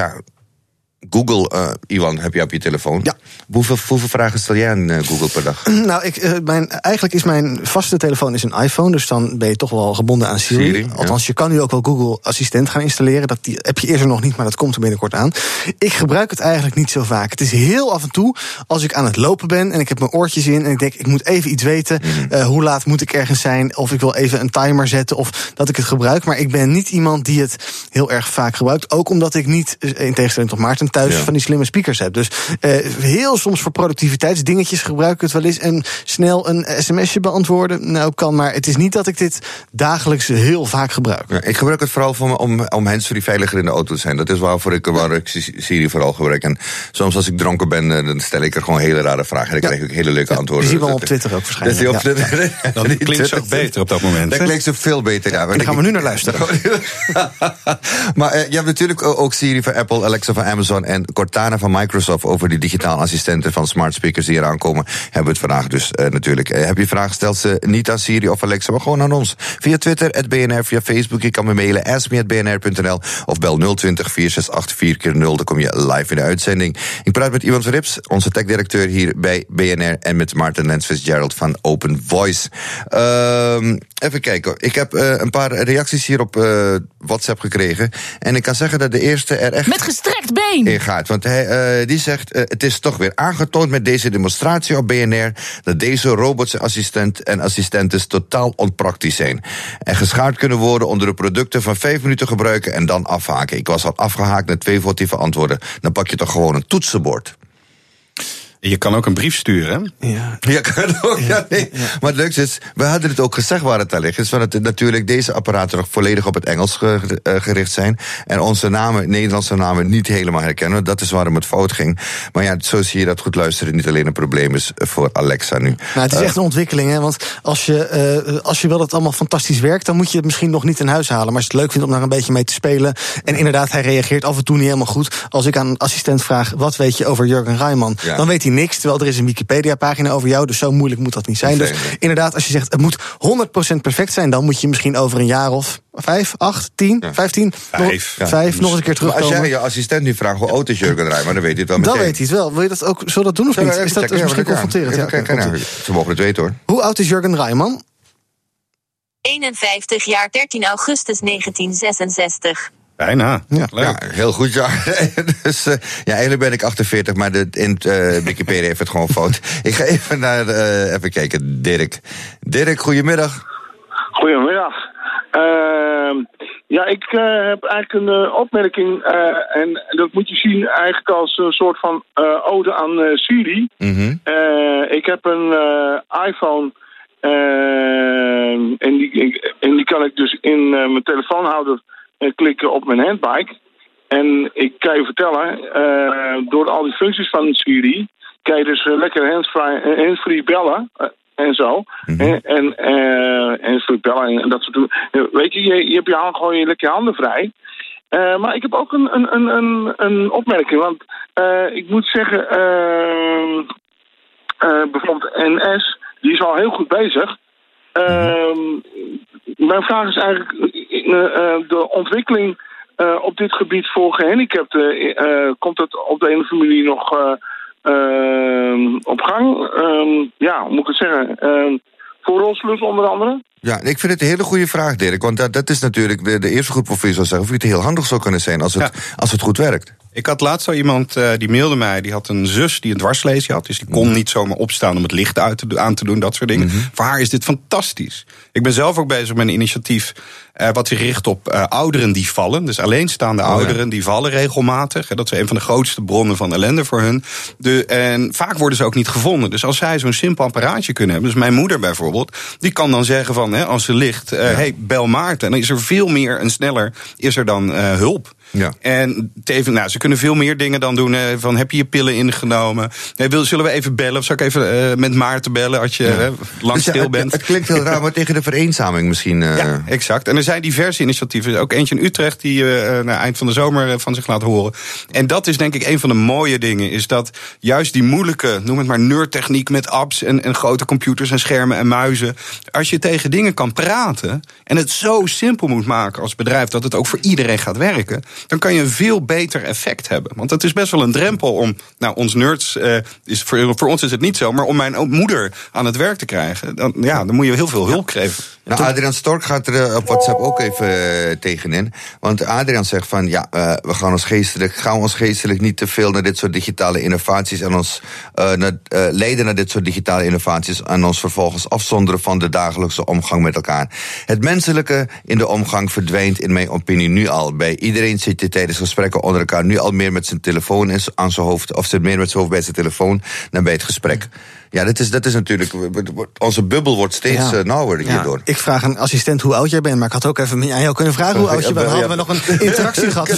Speaker 2: Google, Iwan, heb je op je telefoon?
Speaker 4: Ja.
Speaker 2: Hoeveel vragen stel jij aan Google per dag?
Speaker 4: Nou, eigenlijk is mijn vaste telefoon een iPhone, dus dan ben je toch wel gebonden aan Siri. Althans, je kan nu ook wel Google Assistent gaan installeren. Dat heb je eerst nog niet, maar dat komt er binnenkort aan. Ik gebruik het eigenlijk niet zo vaak. Het is heel af en toe, als ik aan het lopen ben en ik heb mijn oortjes in en ik denk, ik moet even iets weten. Hoe laat moet ik ergens zijn? Of ik wil even een timer zetten of dat ik het gebruik. Maar ik ben niet iemand die het heel erg vaak gebruikt. Ook omdat ik niet, in tegenstelling tot Maarten, thuis van die slimme speakers heb. Dus heel soms voor productiviteitsdingetjes gebruik ik het wel eens. En snel een sms'je beantwoorden, nou kan. Maar het is niet dat ik dit dagelijks heel vaak gebruik.
Speaker 2: Ja, ik gebruik het vooral om handsfree veiliger in de auto te zijn. Dat is waar ik Siri vooral gebruik. En soms als ik dronken ben, dan stel ik er gewoon hele rare vragen. En dan krijg ik hele leuke antwoorden.
Speaker 4: Die zien we op Twitter ook waarschijnlijk.
Speaker 3: Dan klinkt ze ook beter op dat moment.
Speaker 2: Dan klinkt ze veel beter. Ja,
Speaker 4: en daar gaan we nu naar luisteren.
Speaker 2: Maar je hebt natuurlijk ook Siri van Apple, Alexa van Amazon en Cortana van Microsoft over die digitale assistenten van smart speakers die eraan komen. Hebben we het vandaag dus natuurlijk. Heb je vragen, stel ze niet aan Siri of Alexa, maar gewoon aan ons. Via Twitter, @BNR, via Facebook. Je kan me mailen, askme@bnr.nl of bel 020 468 4x0. Dan kom je live in de uitzending. Ik praat met Iwan Verrips, onze techdirecteur hier bij BNR, en met Maarten Lens Fitzgerald van Open Voice. Even kijken. Ik heb een paar reacties hier op WhatsApp gekregen. En ik kan zeggen dat de eerste er echt
Speaker 15: met gestrekt been
Speaker 2: in gaat. Want die zegt, het is toch weer aangetoond met deze demonstratie op BNR dat deze robots en assistentes totaal onpraktisch zijn. En geschaard kunnen worden onder de producten van 5 minuten gebruiken en dan afhaken. Ik was al afgehaakt met 2 foutieve antwoorden. Dan pak je toch gewoon een toetsenbord.
Speaker 3: Je kan ook een brief sturen, hè?
Speaker 2: Ja, kan ook. Ja, nee. Ja. Maar het leukste is, we hadden het ook gezegd waar het aan ligt. Is dat natuurlijk deze apparaten nog volledig op het Engels gericht zijn. En onze namen, Nederlandse namen, niet helemaal herkennen. Dat is waarom het fout ging. Maar ja, zo zie je dat goed luisteren niet alleen een probleem is voor Alexa nu.
Speaker 4: Nou, het is echt een ontwikkeling, hè? Want als je wil dat het allemaal fantastisch werkt, dan moet je het misschien nog niet in huis halen. Maar als je het leuk vindt om daar een beetje mee te spelen. En inderdaad, hij reageert af en toe niet helemaal goed. Als ik aan een assistent vraag, wat weet je over Jurgen Rijman? Ja. Dan weet hij niks, terwijl er is een Wikipedia-pagina over jou. Dus zo moeilijk moet dat niet zijn. Dus inderdaad, als je zegt, het moet 100% perfect zijn, dan moet je misschien over een jaar of 5, 8, 10, 15... 5 nog eens een keer terugkomen.
Speaker 2: Maar als jij je assistent nu vraagt hoe oud is Jurgen Rijman, dan weet hij het wel meteen.
Speaker 4: Dan weet hij het wel. Wil je dat ook, zullen dat doen of niet? Is dat misschien confronterend?
Speaker 2: Ze mogen het weten, hoor.
Speaker 4: Hoe oud is Jurgen Rijman?
Speaker 5: 51 jaar, 13 augustus 1966.
Speaker 3: Bijna.
Speaker 2: Ja, heel goed, ja. Dus eigenlijk ben ik 48, maar Wikipedia heeft het gewoon fout. Ik ga even naar, even kijken, Dirk. Dirk, goedemiddag.
Speaker 15: Goedemiddag. Ik heb eigenlijk een opmerking, en dat moet je zien eigenlijk als een soort van ode aan Siri.
Speaker 2: Mm-hmm.
Speaker 15: Ik heb een iPhone, en die kan ik dus in mijn telefoonhouder klikken op mijn handbike. En ik kan je vertellen, door al die functies van Siri kan je dus lekker handsfree bellen en zo.
Speaker 2: Mm-hmm.
Speaker 15: En handsfree bellen en dat soort dingen. Weet je hebt gewoon lekker je handen vrij. Maar ik heb ook een opmerking, want ik moet zeggen, bijvoorbeeld NS, die is al heel goed bezig. Mijn vraag is eigenlijk, de ontwikkeling op dit gebied voor gehandicapten, komt het op de een of andere manier nog op gang? Hoe moet ik het zeggen? Voor rolstoelers onder andere?
Speaker 2: Ja, ik vind het een hele goede vraag, Dirk. Want dat is natuurlijk de eerste groep professor zou zeggen of het heel handig zou kunnen zijn als het goed werkt.
Speaker 3: Ik had laatst al iemand die mailde mij, die had een zus die een dwarslesie had. Dus die kon niet zomaar opstaan om het licht aan te doen, dat soort dingen. Mm-hmm. Voor haar is dit fantastisch. Ik ben zelf ook bezig met een initiatief wat zich richt op ouderen die vallen. Dus alleenstaande ouderen die vallen regelmatig. Dat is een van de grootste bronnen van ellende voor hun. En vaak worden ze ook niet gevonden. Dus als zij zo'n simpel apparaatje kunnen hebben. Dus mijn moeder bijvoorbeeld, die kan dan zeggen van, als ze ligt, hey, bel Maarten. En dan is er veel meer en sneller is er dan hulp.
Speaker 2: Ja.
Speaker 3: En ze kunnen veel meer dingen dan doen. Van, heb je je pillen ingenomen? Zullen we even bellen? Of zal ik even met Maarten bellen als je lang stil bent?
Speaker 2: Het klinkt heel raar, maar tegen de vereenzaming misschien.
Speaker 3: Ja, exact. En er zijn diverse initiatieven. Er is ook eentje in Utrecht die eind van de zomer van zich laat horen. En dat is denk ik een van de mooie dingen. Is dat juist die moeilijke, noem het maar nerdtechniek met apps en grote computers en schermen en muizen. Als je tegen dingen kan praten en het zo simpel moet maken als bedrijf dat het ook voor iedereen gaat werken, dan kan je een veel beter effect hebben. Want het is best wel een drempel om, ons nerds, voor ons is het niet zo, maar om mijn moeder aan het werk te krijgen, dan moet je heel veel hulp geven.
Speaker 2: Nou, Adriaan Stork gaat er op WhatsApp ook even tegenin. Want Adriaan zegt van, we gaan ons geestelijk niet te veel naar dit soort digitale innovaties en ons leiden naar dit soort digitale innovaties en ons vervolgens afzonderen van de dagelijkse omgang met elkaar. Het menselijke in de omgang verdwijnt in mijn opinie nu al. Bij iedereen zit je tijdens gesprekken onder elkaar nu al meer met zijn telefoon aan zijn hoofd, of zit meer met zijn hoofd bij zijn telefoon dan bij het gesprek. Ja, dat is natuurlijk, onze bubbel wordt steeds nauwer hierdoor.
Speaker 4: Ik vraag een assistent hoe oud jij bent, maar ik had ook even aan jou kunnen vragen hoe oud je bent. Hadden we nog een interactie gehad.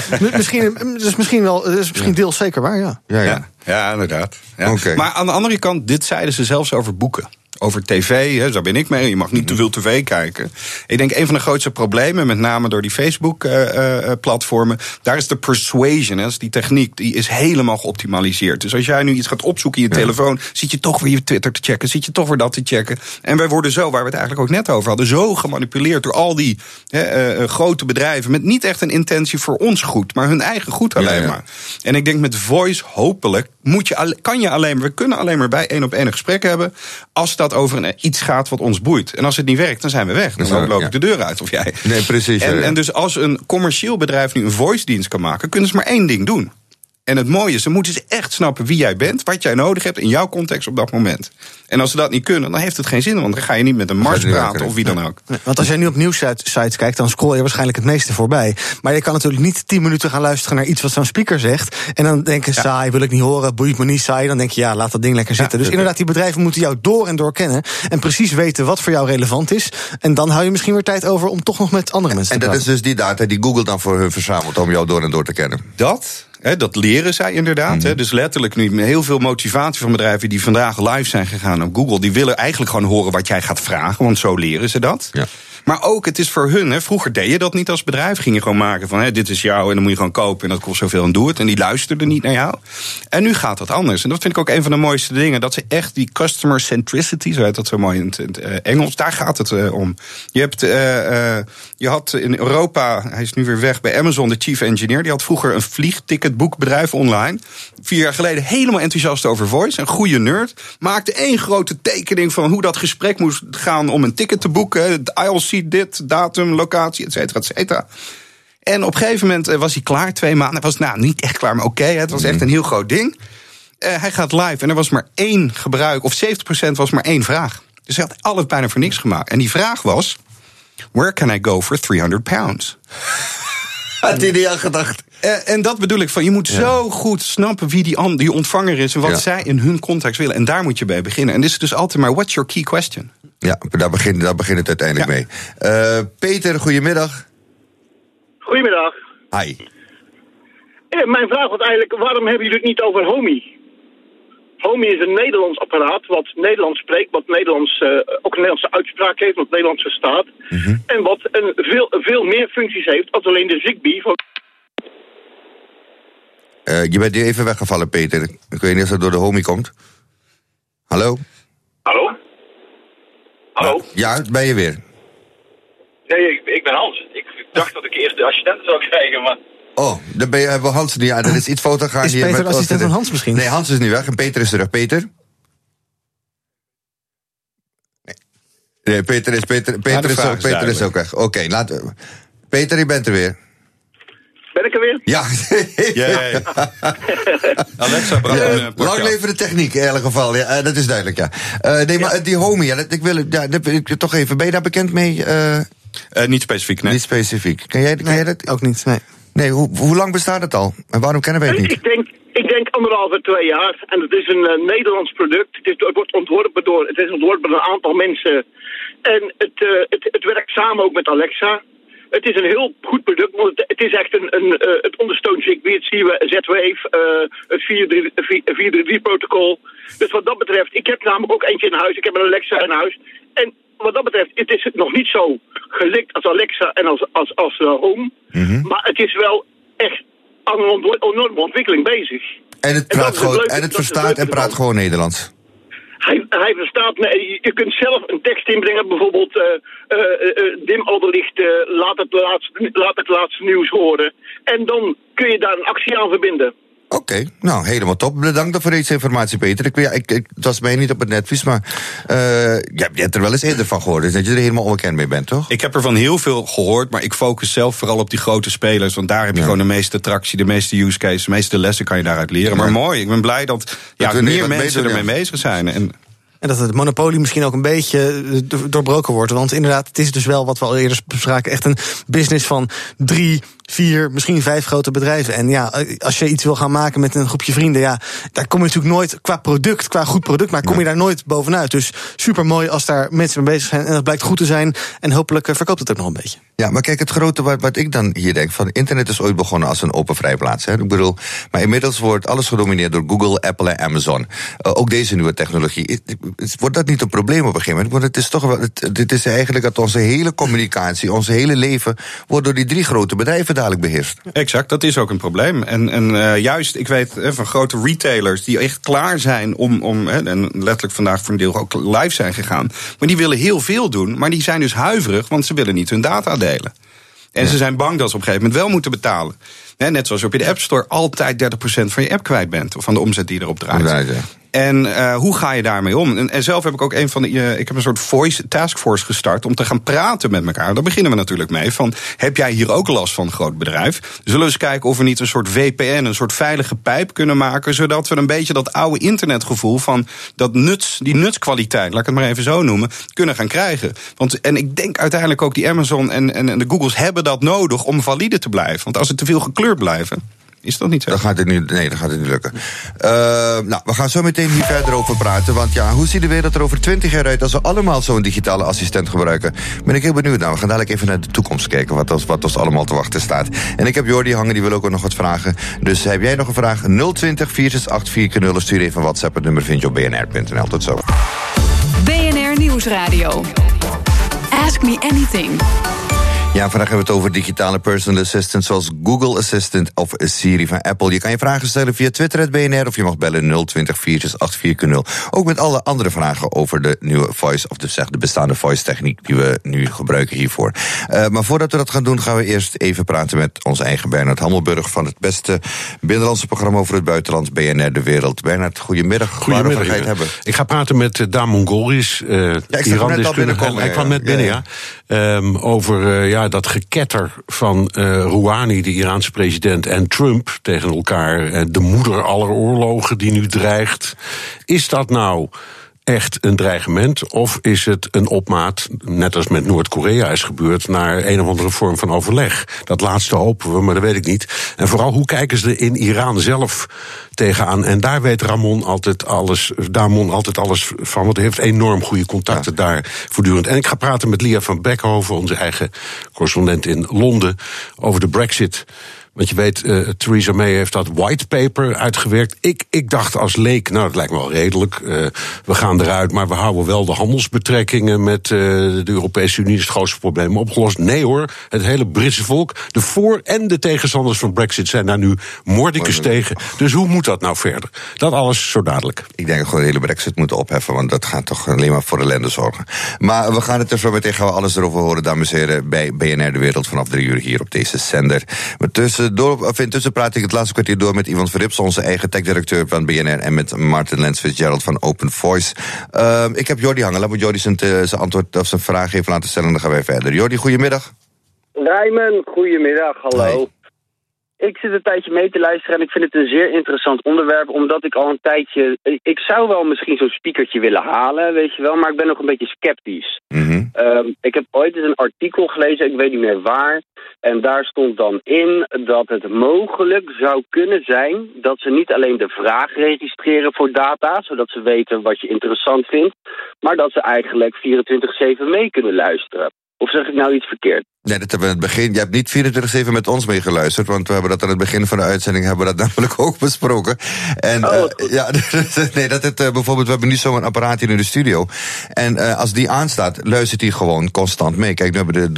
Speaker 4: Dus misschien deels zeker waar,
Speaker 3: Ja, inderdaad. Ja.
Speaker 2: Okay.
Speaker 3: Maar aan de andere kant, dit zeiden ze zelfs over boeken. Over tv, daar ben ik mee. Je mag niet te veel tv kijken. Ik denk een van de grootste problemen, met name door die Facebook-platformen, daar is de persuasion, dus die techniek, die is helemaal geoptimaliseerd. Dus als jij nu iets gaat opzoeken in je telefoon, zit je toch weer je Twitter te checken, zit je toch weer dat te checken. En wij worden zo, waar we het eigenlijk ook net over hadden, zo gemanipuleerd door al die grote bedrijven met niet echt een intentie voor ons goed, maar hun eigen goed alleen maar. En ik denk met voice, hopelijk, we kunnen alleen maar bij 1-op-1 een gesprek hebben als dat over iets gaat wat ons boeit. En als het niet werkt, dan zijn we weg. Dan loop ik de deur uit, of jij.
Speaker 2: Nee, precies.
Speaker 3: En dus als een commercieel bedrijf nu een voice dienst kan maken, kunnen ze maar één ding doen. En het mooie is, dan moeten ze echt snappen wie jij bent, wat jij nodig hebt in jouw context op dat moment. En als ze dat niet kunnen, dan heeft het geen zin, want dan ga je niet met een Mars praten of wie dan ook.
Speaker 4: Nee, want als jij nu op nieuwssites kijkt, dan scroll je waarschijnlijk het meeste voorbij. Maar je kan natuurlijk niet 10 minuten gaan luisteren naar iets wat zo'n speaker zegt. En dan denken, saai, wil ik niet horen, boeit me niet, saai. Dan denk je, laat dat ding lekker zitten. Dus inderdaad, die bedrijven moeten jou door en door kennen. En precies weten wat voor jou relevant is. En dan hou je misschien weer tijd over om toch nog met andere mensen te praten.
Speaker 2: En dat is dus die data die Google dan voor hun verzamelt om jou door en door te kennen.
Speaker 3: Dat leren zij inderdaad. Dus letterlijk nu heel veel motivatie van bedrijven die vandaag live zijn gegaan op Google, die willen eigenlijk gewoon horen wat jij gaat vragen, want zo leren ze dat. Ja. Maar ook, het is voor hun, vroeger deed je dat niet als bedrijf. Ging je gewoon maken van, dit is jou en dan moet je gewoon kopen en dat kost zoveel en doe het. En die luisterden niet naar jou. En nu gaat dat anders. En dat vind ik ook een van de mooiste dingen. Dat ze echt die customer centricity, zo heet dat zo mooi in het Engels, daar gaat het om. Je had in Europa, hij is nu weer weg bij Amazon, de chief engineer. Die had vroeger een vliegticketboekbedrijf online. 4 jaar geleden helemaal enthousiast over voice. Een goede nerd. Maakte 1 grote tekening van hoe dat gesprek moest gaan om een ticket te boeken. ILC dit, datum, locatie, et cetera, et cetera. En op een gegeven moment was hij klaar, 2 maanden. Hij was niet echt klaar, maar oké, het was echt een heel groot ding. Hij gaat live en er was maar 1 gebruik, of 70% was maar 1 vraag. Dus hij had alles bijna voor niks gemaakt. En die vraag was, where can I go for 300 pounds?
Speaker 2: Had hij niet aan gedacht.
Speaker 3: En dat bedoel ik van, je moet zo goed snappen wie die ontvanger is en wat zij in hun context willen. En daar moet je bij beginnen. En dit is dus altijd maar, what's your key question?
Speaker 2: Ja, daar begint het uiteindelijk mee. Peter, goedemiddag.
Speaker 16: Goedemiddag.
Speaker 2: Hi.
Speaker 16: Mijn vraag was eigenlijk, waarom hebben jullie het niet over Homey? Homey is een Nederlands apparaat wat Nederlands spreekt, wat ook een Nederlandse uitspraak heeft, wat Nederlands verstaat. En wat veel meer functies heeft als alleen de Zigbee.
Speaker 2: Je bent hier even weggevallen, Peter. Ik weet niet of dat door de Homey komt. Hallo?
Speaker 14: Hallo? Hallo?
Speaker 2: Ja, ben je weer.
Speaker 14: Nee, ik ben Hans. Ik dacht dat ik eerst de assistent zou krijgen, maar...
Speaker 2: Oh, dan ben je Hans. Ja, er is iets fotograaf.
Speaker 4: Is Peter de assistent van Hans misschien?
Speaker 2: Nee, Hans is nu weg en Peter is terug. Peter? Nee, Peter is ook weg. Oké, Peter, je bent er weer.
Speaker 16: Ben ik er weer?
Speaker 2: Ja.
Speaker 3: Ja. Alexa,
Speaker 2: lang leven de techniek in elk geval. Ja, dat is duidelijk, ja. Nee, maar die Homey, toch even. Ben je daar bekend mee?
Speaker 3: Niet specifiek, nee.
Speaker 2: Niet specifiek. Ken jij dat?
Speaker 4: Ook niet, nee.
Speaker 2: Nee, hoe lang bestaat het al? En waarom kennen wij het niet?
Speaker 16: Ik denk 1,5, 2 jaar. En het is een Nederlands product. Het wordt ontworpen door een aantal mensen. En het werkt samen ook met Alexa. Het is een heel goed product, want het is echt het ondersteunt Zigbee, het Z-Wave, het 433-protocol. Dus wat dat betreft, ik heb namelijk ook eentje in huis, ik heb een Alexa in huis. En wat dat betreft, het is nog niet zo gelikt als Alexa en als Home. Maar het is wel echt aan een enorme ontwikkeling bezig.
Speaker 2: En het praat verstaat en praat gewoon Nederlands.
Speaker 16: Hij verstaat, je kunt zelf een tekst inbrengen, bijvoorbeeld dim al de lichten, laat het laatste nieuws horen. En dan kun je daar een actie aan verbinden.
Speaker 2: Oké, nou helemaal top. Bedankt voor deze informatie, Peter. Het was mij niet op het netvlies, maar je hebt er wel eens eerder van gehoord. Dus dat je er helemaal onbekend mee bent, toch?
Speaker 3: Ik heb er van heel veel gehoord, maar ik focus zelf vooral op die grote spelers. Want daar heb je gewoon de meeste attractie, de meeste use case, de meeste lessen kan je daaruit leren. Maar mooi, ik ben blij dat meer mensen ermee bezig zijn.
Speaker 4: En dat het monopolie misschien ook een beetje doorbroken wordt. Want inderdaad, het is dus wel wat we al eerder bespraken, echt een business van 3, 4, misschien 5 grote bedrijven. En ja, als je iets wil gaan maken met een groepje vrienden, daar kom je natuurlijk nooit qua goed product, maar kom je daar nooit bovenuit. Dus super mooi als daar mensen mee bezig zijn en dat blijkt goed te zijn. En hopelijk verkoopt het ook nog een beetje.
Speaker 2: Ja, maar kijk, het grote wat ik dan hier denk, van internet is ooit begonnen als een open vrijplaats. Hè? Ik bedoel, maar inmiddels wordt alles gedomineerd door Google, Apple en Amazon. Ook deze nieuwe technologie. Wordt dat niet een probleem op een gegeven moment? Want het is toch wel, dit is eigenlijk dat onze hele communicatie, ons hele leven, wordt door die 3 grote bedrijven dadelijk beheerst.
Speaker 3: Exact, dat is ook een probleem. En juist, ik weet van grote retailers die echt klaar zijn om en letterlijk vandaag voor een deel ook live zijn gegaan. Maar die willen heel veel doen, maar die zijn dus huiverig, want ze willen niet hun data delen. En ze zijn bang dat ze op een gegeven moment wel moeten betalen. Net zoals je op je de App Store altijd 30% van je app kwijt bent. Of van de omzet die erop draait. En hoe ga je daarmee om? En zelf heb ik ook ik heb een soort voice taskforce gestart om te gaan praten met elkaar. Daar beginnen we natuurlijk mee. Van, heb jij hier ook last van een groot bedrijf? Zullen we eens kijken of we niet een soort VPN, een soort veilige pijp kunnen maken, zodat we een beetje dat oude internetgevoel van die nutskwaliteit, laat ik het maar even zo noemen, kunnen gaan krijgen. En ik denk uiteindelijk ook die Amazon en de Googles hebben dat nodig om valide te blijven. Want als het te veel gekleurd blijven, is dat niet zo?
Speaker 2: Dan gaat het niet lukken. We gaan zo meteen hier verder over praten. Want ja, hoe ziet de wereld er over 20 jaar uit als we allemaal zo'n digitale assistent gebruiken? Ben ik heel benieuwd naar. We gaan dadelijk even naar de toekomst kijken, wat ons allemaal te wachten staat. En ik heb Jordi hangen, die wil ook nog wat vragen. Dus heb jij nog een vraag? 020 468 4x0. Stuur even WhatsApp. Het nummer vind je op bnr.nl. Tot zo.
Speaker 1: BNR Nieuwsradio. Ask Me Anything.
Speaker 2: Ja, vandaag hebben we het over digitale personal assistants zoals Google Assistant of Siri van Apple. Je kan je vragen stellen via Twitter @BNR of je mag bellen 020 468 4x0. Ook met alle andere vragen over de nieuwe voice of de bestaande voice techniek die we nu gebruiken hiervoor. Maar voordat we dat gaan doen, gaan we eerst even praten met onze eigen Bernard Hammelburg van het beste binnenlandse programma over het buitenland, BNR De Wereld. Bernard, goedemiddag.
Speaker 17: Goedemiddag.
Speaker 2: Ga je het hebben?
Speaker 17: Ik ga praten met Damon Goris, Iran-deskundige. Hij kwam net binnen, ja. Over dat geketter van Rouhani, de Iraanse president, en Trump tegen elkaar. De moeder aller oorlogen die nu dreigt. Is dat nou echt een dreigement? Of is het een opmaat, net als met Noord-Korea is gebeurd, naar een of andere vorm van overleg? Dat laatste hopen we, maar dat weet ik niet. En vooral, hoe kijken ze er in Iran zelf tegenaan? En daar weet Damon altijd alles van, want hij heeft enorm goede contacten daar voortdurend. En ik ga praten met Lia van Beckhoven, onze eigen correspondent in Londen, over de Brexit. Want je weet, Theresa May heeft dat whitepaper uitgewerkt. Ik dacht als leek, dat lijkt me wel redelijk. We gaan eruit, maar we houden wel de handelsbetrekkingen met de Europese Unie. Is het grootste probleem opgelost? Nee hoor, het hele Britse volk, de voor- en de tegenstanders van Brexit zijn daar nu mordicus tegen. Dus hoe moet dat nou verder? Dat alles zo dadelijk.
Speaker 2: Ik denk dat we gewoon de hele Brexit moeten opheffen, want dat gaat toch alleen maar voor ellende zorgen. Maar we gaan het er zo meteen, gaan we alles erover horen, dames en heren, bij BNR De Wereld vanaf 3 uur hier op deze zender. Maar intussen praat ik het laatste kwartier door met Ivan Verrips, onze eigen tech-directeur van BNR, en met Martin Lens Fitzgerald van Open Voice. Ik heb Jordi hangen. Laat me Jordi zijn antwoord of zijn vraag even laten stellen, dan gaan wij verder. Jordi, goedemiddag.
Speaker 18: Rijmen, goedemiddag, hallo. Hoi. Ik zit een tijdje mee te luisteren en ik vind het een zeer interessant onderwerp, omdat ik al een tijdje... Ik zou wel misschien zo'n speakertje willen halen, weet je wel, maar ik ben nog een beetje sceptisch. Mm-hmm. Ik heb ooit eens een artikel gelezen, ik weet niet meer waar, en daar stond dan in dat het mogelijk zou kunnen zijn dat ze niet alleen de vraag registreren voor data, zodat ze weten wat je interessant vindt, maar dat ze eigenlijk 24/7 mee kunnen luisteren. Of zeg ik nou iets verkeerd?
Speaker 2: Nee, dat hebben we in het begin. Je hebt niet 24/7 met ons meegeluisterd, want we hebben dat aan het begin van de uitzending hebben we dat namelijk ook besproken. En bijvoorbeeld, we hebben nu zo'n apparaat hier in de studio. En als die aanstaat, luistert hij gewoon constant mee. Kijk, nu hebben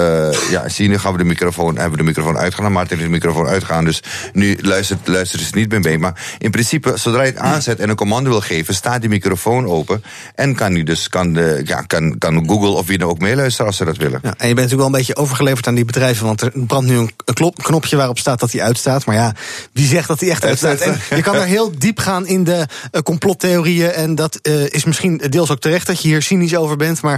Speaker 2: nu gaan we de microfoon uitgaan. Maarten is de microfoon uitgaan, dus nu luistert ze niet meer mee. Maar in principe, zodra je het aanzet en een commando wil geven, staat die microfoon open en kan Google of wie dan ook meeluisteren als ze dat willen.
Speaker 4: Ja, en je bent natuurlijk wel een beetje overgeleverd aan die bedrijven, want er brandt nu een knopje waarop staat dat hij uitstaat. Maar ja, wie zegt dat hij echt uitstaat? En je kan er heel diep gaan in de complottheorieën, en dat is misschien deels ook terecht dat je hier cynisch over bent, maar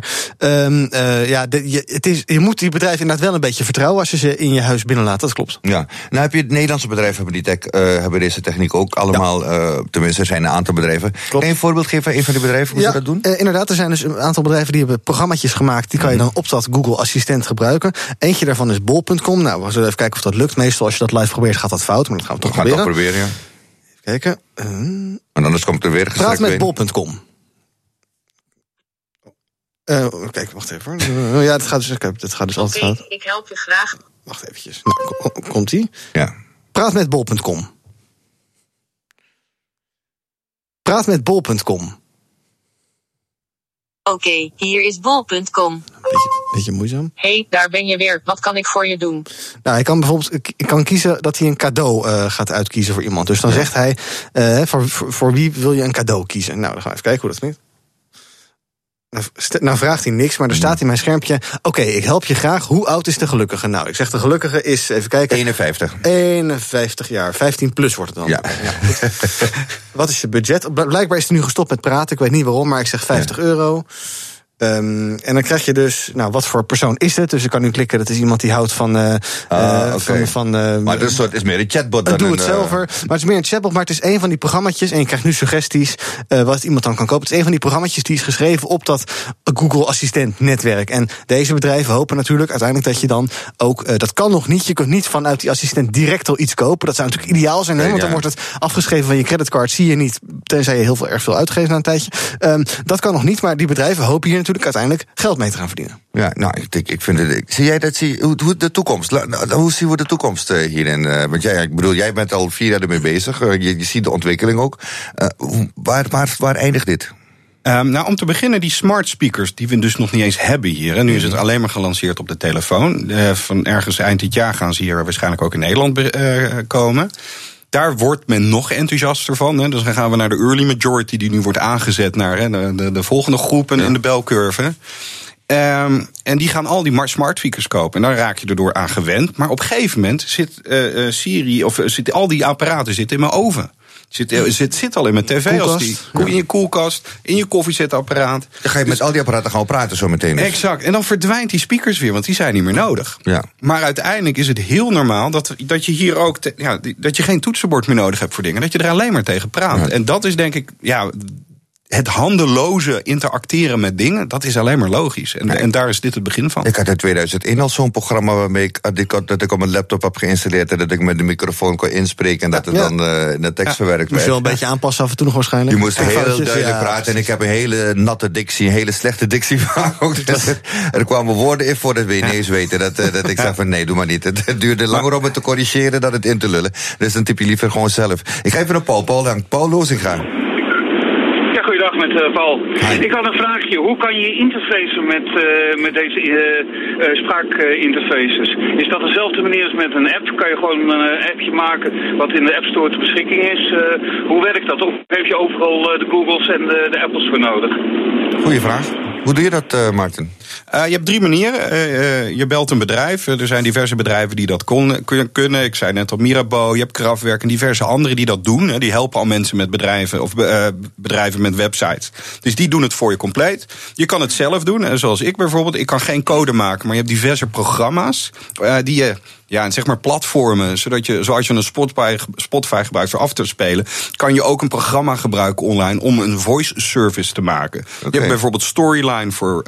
Speaker 4: je moet die bedrijven inderdaad wel een beetje vertrouwen als je ze in je huis binnenlaat, dat klopt.
Speaker 2: Ja, nou heb je het Nederlandse bedrijven hebben deze techniek ook allemaal, tenminste er zijn een aantal bedrijven. Klopt. Kan je een voorbeeld geven van een van die bedrijven, hoe ze dat doen?
Speaker 4: Inderdaad, er zijn dus een aantal bedrijven die hebben programma's gemaakt, die kan je dan op dat Google Assistent gebruiken. Eentje daarvan is bol.com. Nou, we zullen even kijken of dat lukt. Meestal als je dat live probeert gaat dat fout, maar dat gaan we toch proberen.
Speaker 2: Ja.
Speaker 4: Even kijken.
Speaker 2: En anders komt er weer
Speaker 4: praat met bol.com. Kijk, wacht even hoor. Ja, dat gaat dus altijd fout.
Speaker 5: Ik help je graag.
Speaker 4: Wacht eventjes. Nou, komt-ie?
Speaker 2: Ja.
Speaker 4: Praat met bol.com. Praat met bol.com.
Speaker 5: Oké, hier is bol.com.
Speaker 4: Beetje moeizaam.
Speaker 5: Hey, daar ben je weer. Wat kan ik voor je doen?
Speaker 4: Nou, hij kan bijvoorbeeld kiezen dat hij een cadeau gaat uitkiezen voor iemand. Dus dan zegt hij, voor wie wil je een cadeau kiezen? Nou, dan gaan we even kijken hoe dat klinkt. Nou vraagt hij niks, maar er staat in mijn schermpje... Oké, ik help je graag. Hoe oud is de gelukkige? Nou, ik zeg de gelukkige is, even kijken... 51 jaar. 15 plus wordt het dan.
Speaker 2: Ja.
Speaker 4: Wat is je budget? Blijkbaar is hij nu gestopt met praten. Ik weet niet waarom, maar ik zeg €50. En dan krijg je dus, wat voor persoon is het? Dus ik kan nu klikken, dat is iemand die houdt van...
Speaker 2: maar dus het is meer een chatbot dan
Speaker 4: doe het zelf. Maar het is meer een chatbot, maar het is een van die programmaatjes... en je krijgt nu suggesties wat iemand dan kan kopen. Het is een van die programmaatjes die is geschreven op dat Google Assistent netwerk. En deze bedrijven hopen natuurlijk uiteindelijk dat je dan ook... dat kan nog niet, je kunt niet vanuit die assistent direct al iets kopen. Dat zou natuurlijk ideaal zijn, want dan wordt het afgeschreven van je creditcard. Zie je niet, tenzij je erg veel uitgeeft na een tijdje. Dat kan nog niet, maar die bedrijven hopen hier natuurlijk uiteindelijk geld mee te gaan verdienen.
Speaker 2: Ja, ik vind het... Zie jij dat? Hoe de toekomst? Hoe zien we de toekomst hierin? Want jij bent al 4 jaar ermee bezig. Je ziet de ontwikkeling ook. Waar eindigt dit?
Speaker 3: Om te beginnen, die smart speakers, die we dus nog niet eens hebben hier. En nu is het alleen maar gelanceerd op de telefoon. Van ergens eind dit jaar gaan ze hier waarschijnlijk ook in Nederland komen. Daar wordt men nog enthousiaster van. Hè. Dus dan gaan we naar de early majority die nu wordt aangezet naar de volgende groepen in de belcurve. En die gaan al die smart speakers kopen. En dan raak je erdoor aan gewend. Maar op een gegeven moment zit Siri, of al die apparaten zitten in mijn oven. Zit al in mijn tv, in je koelkast, in je koffiezetapparaat.
Speaker 2: Dan ga je met al die apparaten gaan praten zo meteen.
Speaker 3: Exact. En dan verdwijnt die speakers weer, want die zijn niet meer nodig.
Speaker 2: Ja.
Speaker 3: Maar uiteindelijk is het heel normaal dat je hier ook dat je geen toetsenbord meer nodig hebt voor dingen. Dat je er alleen maar tegen praat. Ja. En dat is denk ik, het handeloze interacteren met dingen, dat is alleen maar logisch. En daar is dit het begin van.
Speaker 2: Ik had in 2001 al zo'n programma waarmee dat ik op mijn laptop heb geïnstalleerd en dat ik met de microfoon kon inspreken en dat het dan in de tekst verwerkt werd.
Speaker 4: Moest je wel een beetje aanpassen af en toe nog waarschijnlijk.
Speaker 2: Je moest heel duidelijk praten en ik heb een hele natte dictie, een hele slechte dictie. Er kwamen woorden in voordat we ineens weten dat ik zei van nee, doe maar niet. Het duurde langer om het te corrigeren dan het in te lullen. Dus dan typ je liever gewoon zelf. Ik ga even naar Paul Lozinga.
Speaker 19: Goeiedag met Paul. Ik had een vraagje. Hoe kan je interfacen met deze spraakinterfaces? Is dat dezelfde manier als met een app? Kan je gewoon een appje maken wat in de App Store ter beschikking is? Hoe werkt dat? Of heb je overal de Googles en de Apples voor nodig?
Speaker 2: Goeie vraag. Hoe doe je dat, Maarten?
Speaker 3: Je hebt 3 manieren. Je belt een bedrijf. Er zijn diverse bedrijven die dat kunnen. Ik zei net al Mirabeau, je hebt Kraftwerk en diverse anderen die dat doen. Die helpen al mensen met bedrijven of bedrijven met websites. Dus die doen het voor je compleet. Je kan het zelf doen, zoals ik bijvoorbeeld. Ik kan geen code maken, maar je hebt diverse programma's die je... Ja, zeg maar platformen, zodat je, zoals je een Spotify gebruikt voor af te spelen, kan je ook een programma gebruiken online om een voice service te maken. Okay. Je hebt bijvoorbeeld Storyline voor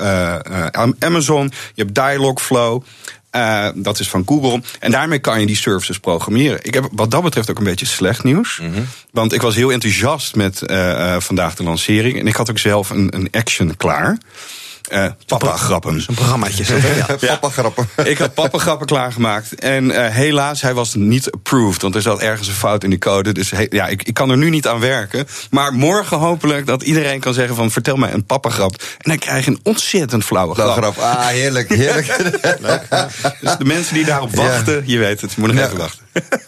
Speaker 3: Amazon, je hebt Dialogflow, dat is van Google. En daarmee kan je die services programmeren. Ik heb wat dat betreft ook een beetje slecht nieuws. Mm-hmm. Want ik was heel enthousiast met vandaag de lancering en ik had ook zelf een action klaar. Papa-grappen.
Speaker 4: Zo'n programmaatje.
Speaker 2: Papa-grappen.
Speaker 3: Ik had papa-grappen klaargemaakt. En helaas, hij was niet approved. Want er zat ergens een fout in de code. Dus ik kan er nu niet aan werken. Maar morgen hopelijk dat iedereen kan zeggen van vertel mij een papa-grap. En dan krijg je een ontzettend flauwe grap.
Speaker 2: Ah, heerlijk, heerlijk.
Speaker 3: Dus de mensen die daarop wachten, je weet het, je moet nog even wachten.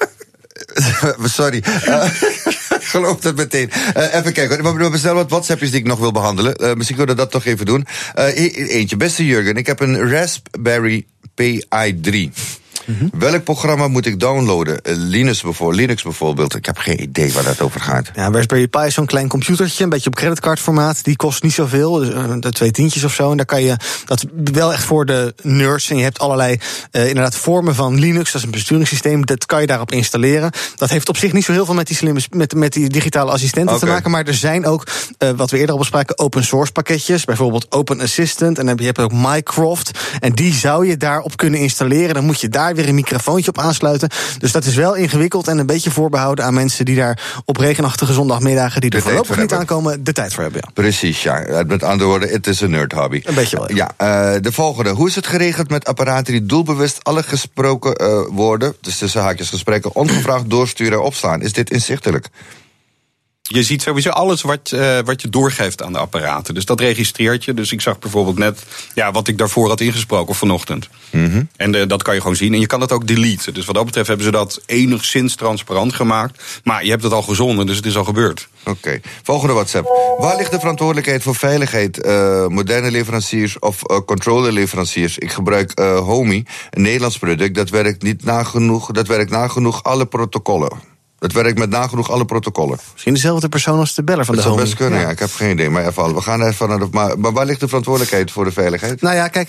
Speaker 2: Sorry. Ik geloof dat meteen. Even kijken. We hebben snel wat WhatsAppjes die ik nog wil behandelen. Misschien kunnen we dat toch even doen. Eentje. Beste Jurgen, ik heb een Raspberry Pi 3. Mm-hmm. Welk programma moet ik downloaden? Linux bijvoorbeeld. Ik heb geen idee waar dat over gaat.
Speaker 4: Ja, Raspberry Pi is zo'n klein computertje, een beetje op creditcardformaat. Die kost niet zoveel, dus de 2 tientjes of zo. En daar kan je, dat wel echt voor de nerds. En je hebt allerlei inderdaad vormen van Linux, dat is een besturingssysteem. Dat kan je daarop installeren. Dat heeft op zich niet zo heel veel met die slimme, met die digitale assistenten te maken. Maar er zijn ook, wat we eerder al bespraken, open source pakketjes. Bijvoorbeeld Open Assistant. En je hebt ook Mycroft. En die zou je daarop kunnen installeren. Dan moet je daar weer een microfoontje op aansluiten. Dus dat is wel ingewikkeld en een beetje voorbehouden aan mensen die daar op regenachtige zondagmiddagen, die er voorlopig niet aankomen, de tijd voor hebben. Ja.
Speaker 2: Precies, ja. Met andere woorden, het is een nerd hobby.
Speaker 4: Een beetje wel.
Speaker 2: Ja, de volgende. Hoe is het geregeld met apparaten die doelbewust alle gesproken woorden, dus tussen haakjes gesprekken, ongevraagd doorsturen en opslaan? Is dit inzichtelijk?
Speaker 3: Je ziet sowieso alles wat je doorgeeft aan de apparaten. Dus dat registreert je. Dus ik zag bijvoorbeeld net wat ik daarvoor had ingesproken vanochtend. Mm-hmm. En dat kan je gewoon zien. En je kan dat ook deleten. Dus wat dat betreft hebben ze dat enigszins transparant gemaakt. Maar je hebt het al gezonden, dus het is al gebeurd.
Speaker 2: Oké. Volgende WhatsApp. Waar ligt de verantwoordelijkheid voor veiligheid? Moderne leveranciers of controleleveranciers? Ik gebruik Homey, een Nederlands product. Dat werkt nagenoeg alle protocollen. Het werkt met nagenoeg alle protocollen.
Speaker 4: Misschien dezelfde persoon als de beller van de Homey.
Speaker 2: Dat zou best kunnen, ja. Ik heb geen idee. Maar we gaan even naar maar waar ligt de verantwoordelijkheid voor de veiligheid?
Speaker 4: Nou ja, kijk,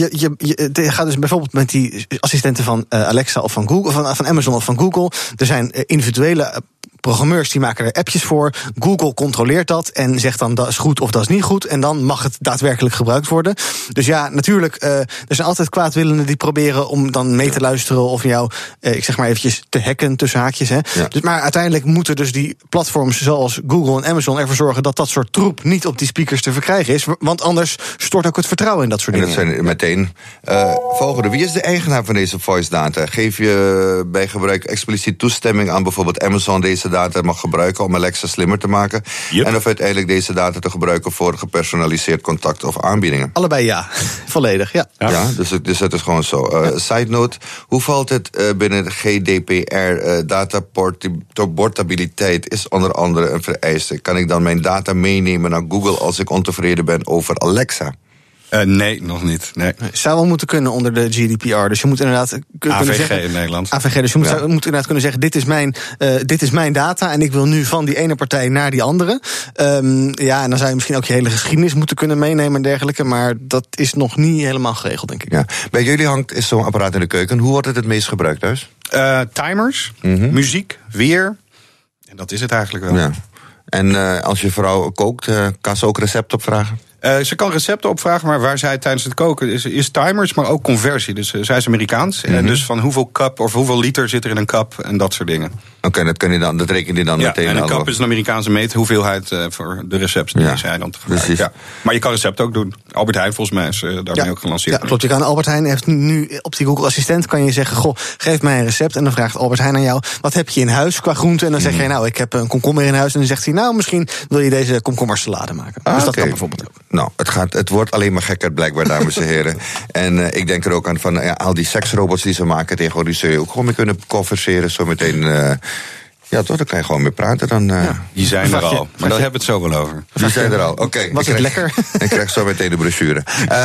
Speaker 4: je gaat dus bijvoorbeeld met die assistenten van Alexa of van Google, van Amazon of van Google. Er zijn individuele programmeurs die maken er appjes voor. Google controleert dat en zegt dan dat is goed of dat is niet goed. En dan mag het daadwerkelijk gebruikt worden. Dus ja, natuurlijk, er zijn altijd kwaadwillenden die proberen om dan mee te luisteren of jou, ik zeg maar eventjes, te hacken tussen haakjes. Hè. Ja. Dus, maar uiteindelijk moeten dus die platforms zoals Google en Amazon ervoor zorgen dat dat soort troep niet op die speakers te verkrijgen is. Want anders stort ook het vertrouwen in dat soort dingen.
Speaker 2: En dat zijn meteen volgende. Wie is de eigenaar van deze voice data? Geef je bij gebruik expliciet toestemming aan bijvoorbeeld Amazon deze data mag gebruiken om Alexa slimmer te maken? Yep. En of uiteindelijk deze data te gebruiken voor gepersonaliseerd contact of aanbiedingen?
Speaker 4: Allebei ja. Volledig, ja.
Speaker 2: Ja, dus het is gewoon zo. Side note, hoe valt het binnen de GDPR? Dataportabiliteit is onder andere een vereiste. Kan ik dan mijn data meenemen naar Google als ik ontevreden ben over Alexa?
Speaker 3: Nee, nog niet. Nee.
Speaker 4: Zou wel moeten kunnen onder de GDPR. Dus je moet inderdaad kunnen zeggen,
Speaker 3: in Nederland.
Speaker 4: AVG, dus je moet inderdaad kunnen zeggen, dit is mijn data en ik wil nu van die ene partij naar die andere. En dan zou je misschien ook je hele geschiedenis moeten kunnen meenemen en dergelijke. Maar dat is nog niet helemaal geregeld, denk ik.
Speaker 2: Ja. Bij jullie is zo'n apparaat in de keuken. Hoe wordt het meest gebruikt thuis?
Speaker 3: Timers, muziek, weer. En dat is het eigenlijk wel.
Speaker 2: Ja. En als je vrouw kookt, kan ze ook recepten opvragen?
Speaker 3: Ze kan recepten opvragen, maar waar zij tijdens het koken is timers, maar ook conversie. Dus zij is Amerikaans. Mm-hmm. En dus van hoeveel cup of hoeveel liter zit er in een kap en dat soort dingen.
Speaker 2: Oké, dat reken je dan meteen.
Speaker 3: En een kap is een Amerikaanse meethoeveelheid voor de recepts die zij dan te gebruiken. Ja. Maar je kan recepten ook doen. Albert Heijn volgens mij is daarmee ook gelanceerd.
Speaker 4: Ja, klopt. Je kan Albert Heijn heeft nu op die Google Assistent kan je zeggen, goh, geef mij een recept. En dan vraagt Albert Heijn aan jou, wat heb je in huis qua groente? En dan zeg je, nou, ik heb een komkommer in huis. En dan zegt hij, nou, misschien wil je deze komkommersalade maken. Dus dat kan bijvoorbeeld ook.
Speaker 2: Nou, het wordt alleen maar gekker blijkbaar, dames en heren. En ik denk er ook aan van al die seksrobots die ze maken tegenwoordig, die zul je ook gewoon mee kunnen converseren. Zometeen. Ja, toch? Dan kan je gewoon mee praten. Dan,
Speaker 3: die zijn er al. Maar daar hebben we het zo wel over.
Speaker 2: Die zijn er al. Oké.
Speaker 4: Was het lekker?
Speaker 2: Ik krijg zo meteen de brochure.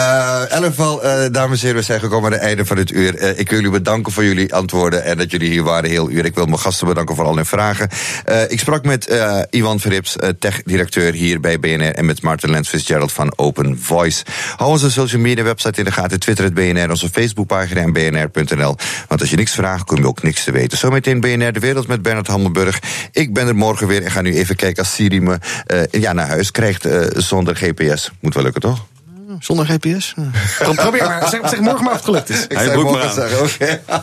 Speaker 2: In elk geval, dames en heren, we zijn gekomen aan het einde van dit uur. Ik wil jullie bedanken voor jullie antwoorden en dat jullie hier waren heel uur. Ik wil mijn gasten bedanken voor al hun vragen. Ik sprak met Iwan Verrips, tech-directeur hier bij BNR, en met Martin Lens Fitzgerald van Open Voice. Hou onze social media website in de gaten. Twitter het BNR, onze Facebookpagina en bnr.nl. Want als je niks vraagt, kom je ook niks te weten. Zometeen BNR De Wereld met Bernard Hammelburg. Ik ben er morgen weer en ga nu even kijken als Siri me naar huis krijgt zonder GPS. Moet wel lukken, toch?
Speaker 4: Zonder GPS? Probeer maar. Zeg morgen maar of het gelukt is.
Speaker 2: Ik zou morgen zeggen, oké.